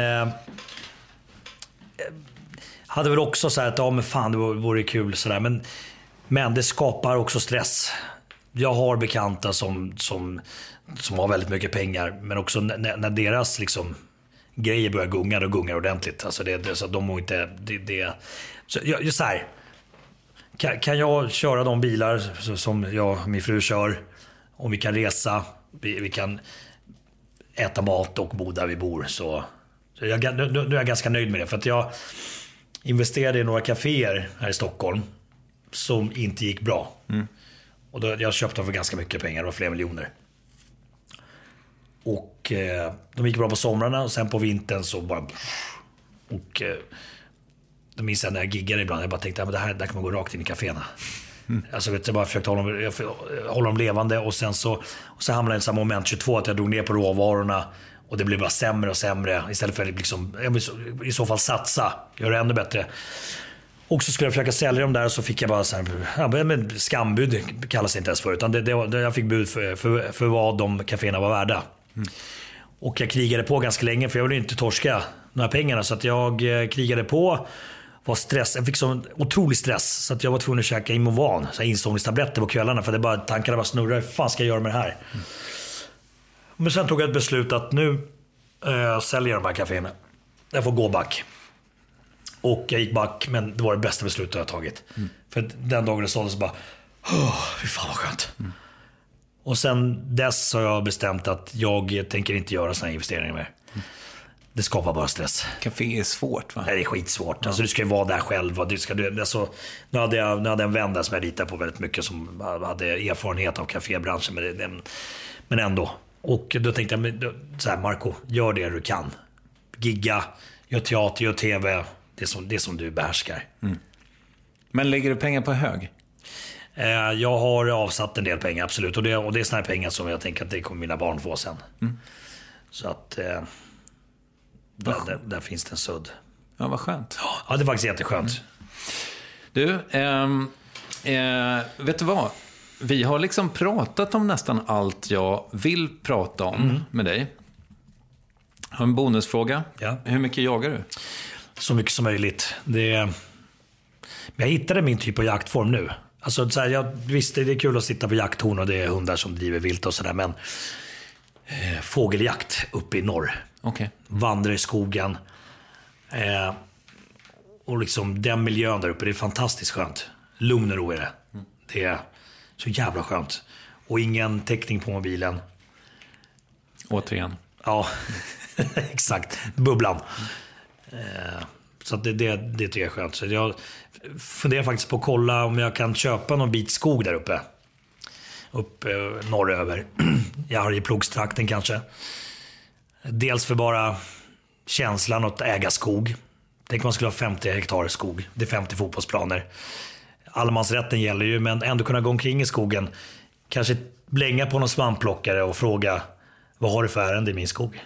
hade väl också så här att men fan, det vore kul sådär. Men det skapar också stress. Jag har bekanta som har väldigt mycket pengar, men också när deras liksom grejer börjar gunga, och gungar ordentligt. Alltså det så de mår inte så jag så här, kan jag köra de bilar som jag och min fru kör, om vi kan resa, vi kan äta mat och bo där vi bor, så nu är jag ganska nöjd med det, för att jag investerade i några kaféer här i Stockholm som inte gick bra. Och då, jag köpte dem för ganska mycket pengar, det var flera miljoner. Och de gick bra på somrarna, och sen på vintern så bara... Och då minns jag när jag giggade ibland, jag bara tänkte att där kan man gå rakt in i kaféerna. Alltså vet jag bara försökte hålla dem levande, och sen hamnade jag i samma moment 22 att jag drog ner på råvarorna, och det blev bara sämre och sämre, istället för att liksom, i så fall satsa, göra det ännu bättre. Och så skulle jag försöka sälja dem där, och så fick jag bara så här, skambud kallas det inte ens för, utan jag fick bud för vad de kaféerna var värda. Och jag krigade på ganska länge, för jag ville inte torska några pengarna, så att jag krigade på, var stress. Jag fick sån otrolig stress, så att jag var tvungen att käka Imovan, så insomningstabletter på kvällarna, för det bara, tankarna bara snurrar, hur fan ska jag göra med det här? Men sen tog jag ett beslut att nu säljer jag de här kaféerna. Jag får gå back. Och jag gick back, men det var det bästa beslutet jag har tagit. För den dagen det såldes så bara, fy fan vad skönt. Och sen dess har jag bestämt att jag tänker inte göra såna här investeringar mer. Det skapar bara stress. Café är svårt, va? Nej, det är skitsvårt. Ja. Alltså, du ska ju vara där själv. Alltså, nu hade jag en vän där som jag litade på väldigt mycket, som hade erfarenhet av kafébranschen. Men ändå. Och då tänkte jag, så här, Marco, gör det du kan. Gigga, gör teater, gör tv. Det som du behärskar. Men lägger du pengar på hög? Jag har avsatt en del pengar, absolut. Och det är såna här pengar som jag tänker att det kommer mina barn få sen. Så att där finns det en sudd. Ja, vad skönt. Ja, det är faktiskt jätteskönt. Du, vet du vad? Vi har liksom pratat om nästan allt jag vill prata om med dig. Jag har en bonusfråga. Ja. Hur mycket jagar du? Så mycket som möjligt. Men jag hittade min typ av jaktform nu. Alltså, så här, visst, det är kul att sitta på jakthorn och det är hundar som driver vilt och sådär, men fågeljakt uppe i norr. Okay. Vandra i skogen. Och liksom den miljön där uppe, det är fantastiskt skönt. Lugn och ro är det. Det är så jävla skönt. Och ingen täckning på mobilen. Återigen. Ja, exakt. Bubblan. Så att det tycker jag är skönt. Så jag funderar faktiskt på att kolla om jag kan köpa någon bit skog där uppe. Norröver. Jag har i Plogstrakten kanske. Dels för bara känslan att äga skog. Tänk man skulle ha 50 hektar skog. Det är 50 fotbollsplaner. Allemansrätten gäller ju, men ändå kunna gå omkring i skogen. Kanske blänga på någon svampplockare och fråga, vad har du för ärende i min skog?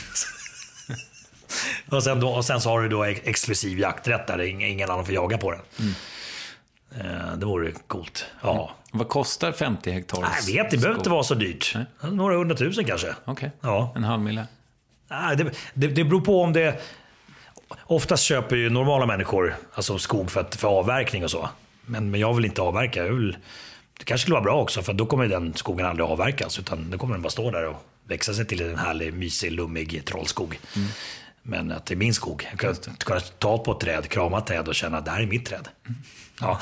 Och sen så har du då exklusiv jakträtt där ingen annan får jaga på den. Det vore coolt. Ja. Vad kostar 50 hektar? Jag vet, det behöver inte vara så dyrt. Några 100 000 kanske. Okej. Ja. En halv mille. Det beror på om det... Oftast köper ju normala människor alltså skog för avverkning och så. Men jag vill inte avverka. Det kanske skulle vara bra också, för då kommer den skogen aldrig avverkas, utan då kommer den bara stå där och växa sig till en härlig, mysig, lummig trollskog. Men att det är min skog. Jag kan kunna ta på ett träd, krama ett träd och känna att det här är mitt träd. Ja.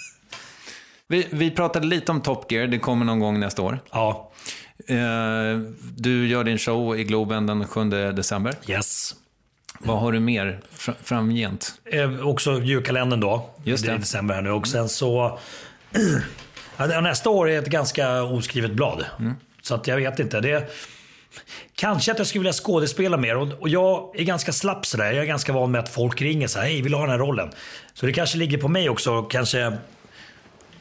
Vi pratade lite om Top Gear. Det kommer någon gång nästa år. Ja. Du gör din show i Globen den 7 december. Yes. Vad har du mer framgent? Också julkalendern då. Just det. I december här nu. Och sen så... nästa år är ett ganska oskrivet blad. Så att jag vet inte. Kanske att jag skulle vilja skådespela mer. Och jag är ganska slapp sådär. Jag är ganska van med att folk ringer så här, hej, vill du ha den här rollen? Så det kanske ligger på mig också. Kanske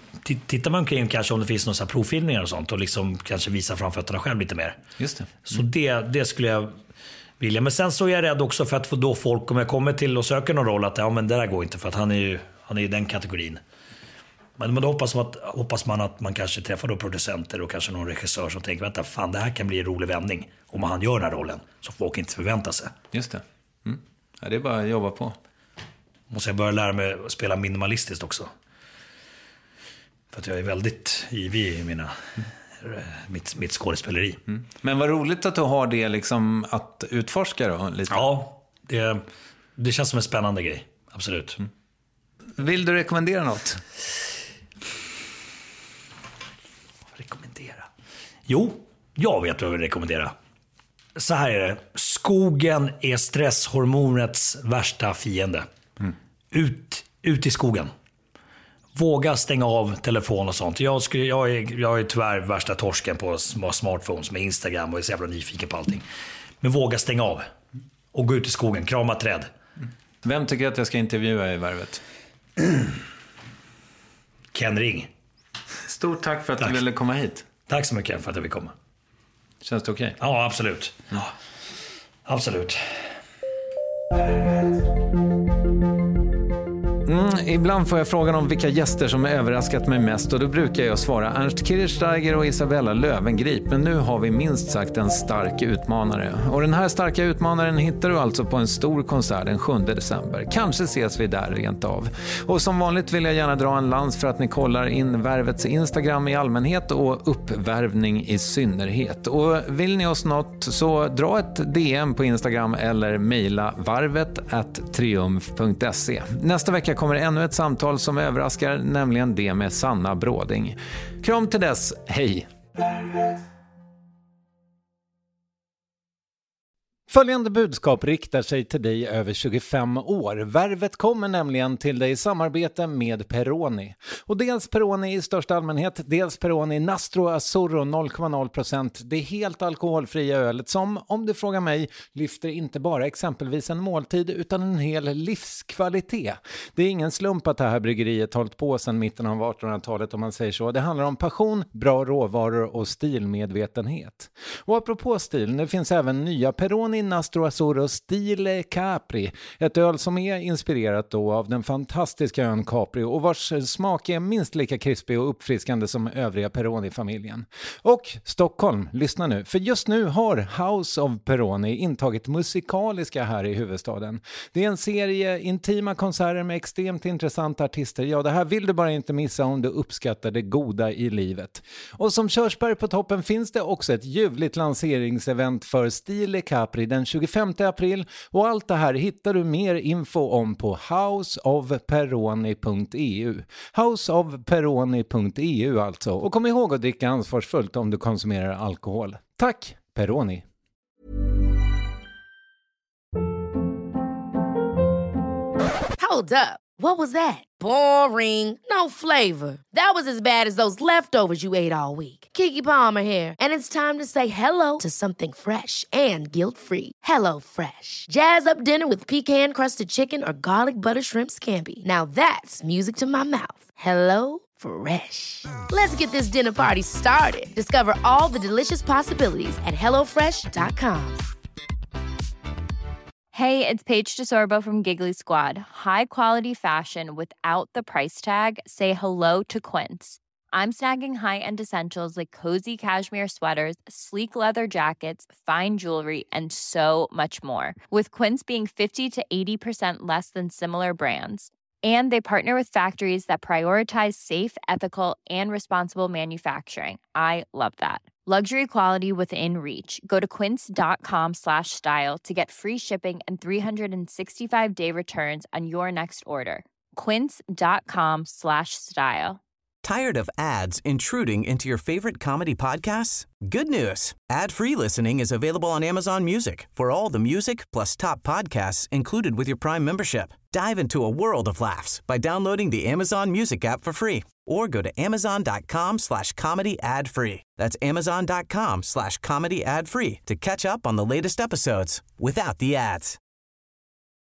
tittar man omkring kanske om det finns några så här provfilmningar och sånt och liksom kanske visa framfötterna själv lite mer. Just det. Så det skulle jag vilja. Men sen så är jag rädd också för att få då folk, om jag kommer till och söker någon roll, att ja, men det där går inte för att han är ju den kategorin. Men då hoppas man att man kanske träffar då producenter och kanske någon regissör som tänker, vänta, fan, det här kan bli en rolig vändning om han gör den här rollen, så folk inte förväntar sig. Just det. Ja, det är bara att jobba på. Måste jag börja lära mig att spela minimalistiskt också. För att jag är väldigt ivig i mitt skådespeleri. Men vad roligt att du har det liksom att utforska då, lite. Ja, det känns som en spännande grej. Absolut. Vill du rekommendera något? Rekommendera? Jo, jag vet vad jag vill rekommendera. Så här är det. Skogen är stresshormonets värsta fiende. Ut i skogen. Våga stänga av telefon och sånt. Jag är tyvärr värsta torsken på smartphones med Instagram och är så jävla nyfiken på allting. Men våga stänga av. Och gå ut i skogen, krama träd. Vem tycker att jag ska intervjua i Värvet? Ken Ring. Stort tack för att du ville komma hit. Tack så mycket för att jag vill komma. Känns det okej? Ja, absolut. Ja, absolut. Ibland får jag frågan om vilka gäster som överraskat mig mest, och då brukar jag svara Ernst Kirchsteiger och Isabella Löwengrip. Men nu har vi minst sagt en stark utmanare. Och den här starka utmanaren hittar du alltså på en stor konsert den 7 december. Kanske ses vi där rent av. Och som vanligt vill jag gärna dra en lans för att ni kollar in Värvets Instagram i allmänhet och Uppvärvning i synnerhet. Och vill ni oss något, så dra ett DM på Instagram eller mejla varvet@triumf.se. Nästa vecka kommer ännu ett samtal som överraskar, nämligen det med Sanna Bråding. Kram till dess, hej! Följande budskap riktar sig till dig över 25 år. Värvet kommer nämligen till dig i samarbete med Peroni. Och dels Peroni i största allmänhet, dels Peroni Nastro Azzurro 0,0%. Det är helt alkoholfria ölet som, om du frågar mig, lyfter inte bara exempelvis en måltid utan en hel livskvalitet. Det är ingen slump att det här bryggeriet hållit på sedan mitten av 1800-talet, om man säger så. Det handlar om passion, bra råvaror och stilmedvetenhet. Och apropå stil, nu finns även nya Peroni Nastro Azzurro Stile Capri, ett öl som är inspirerat då av den fantastiska ön Capri och vars smak är minst lika krispig och uppfriskande som övriga Peroni-familjen. Och Stockholm, lyssna nu, för just nu har House of Peroni intagit musikaliska här i huvudstaden. Det är en serie intima konserter med extremt intressanta artister. Ja, det här vill du bara inte missa om du uppskattar det goda i livet. Och som körsbär på toppen finns det också ett ljuvligt lanseringsevent för Stile Capri den 25 april, och allt det här hittar du mer info om på houseofperoni.eu. Houseofperoni.eu alltså. Och kom ihåg att dricka ansvarsfullt om du konsumerar alkohol. Tack, Peroni! Hold up. What was that? Boring. No flavor. That was as bad as those leftovers you ate all week. Keke Palmer here, and it's time to say hello to something fresh and guilt-free. Hello Fresh. Jazz up dinner with pecan-crusted chicken or garlic butter shrimp scampi. Now that's music to my mouth. Hello Fresh. Let's get this dinner party started. Discover all the delicious possibilities at hellofresh.com. Hey, it's Paige DeSorbo from Giggly Squad. High quality fashion without the price tag. Say hello to Quince. I'm snagging high-end essentials like cozy cashmere sweaters, sleek leather jackets, fine jewelry, and so much more. With Quince being 50 to 80% less than similar brands. And they partner with factories that prioritize safe, ethical, and responsible manufacturing. I love that. Luxury quality within reach. Go to quince.com/style to get free shipping and 365-day returns on your next order. Quince.com/style. Tired of ads intruding into your favorite comedy podcasts? Good news. Ad-free listening is available on Amazon Music for all the music plus top podcasts included with your Prime membership. Dive into a world of laughs by downloading the Amazon Music app for free or go to amazon.com/comedy ad-free. That's amazon.com/comedy ad-free to catch up on the latest episodes without the ads.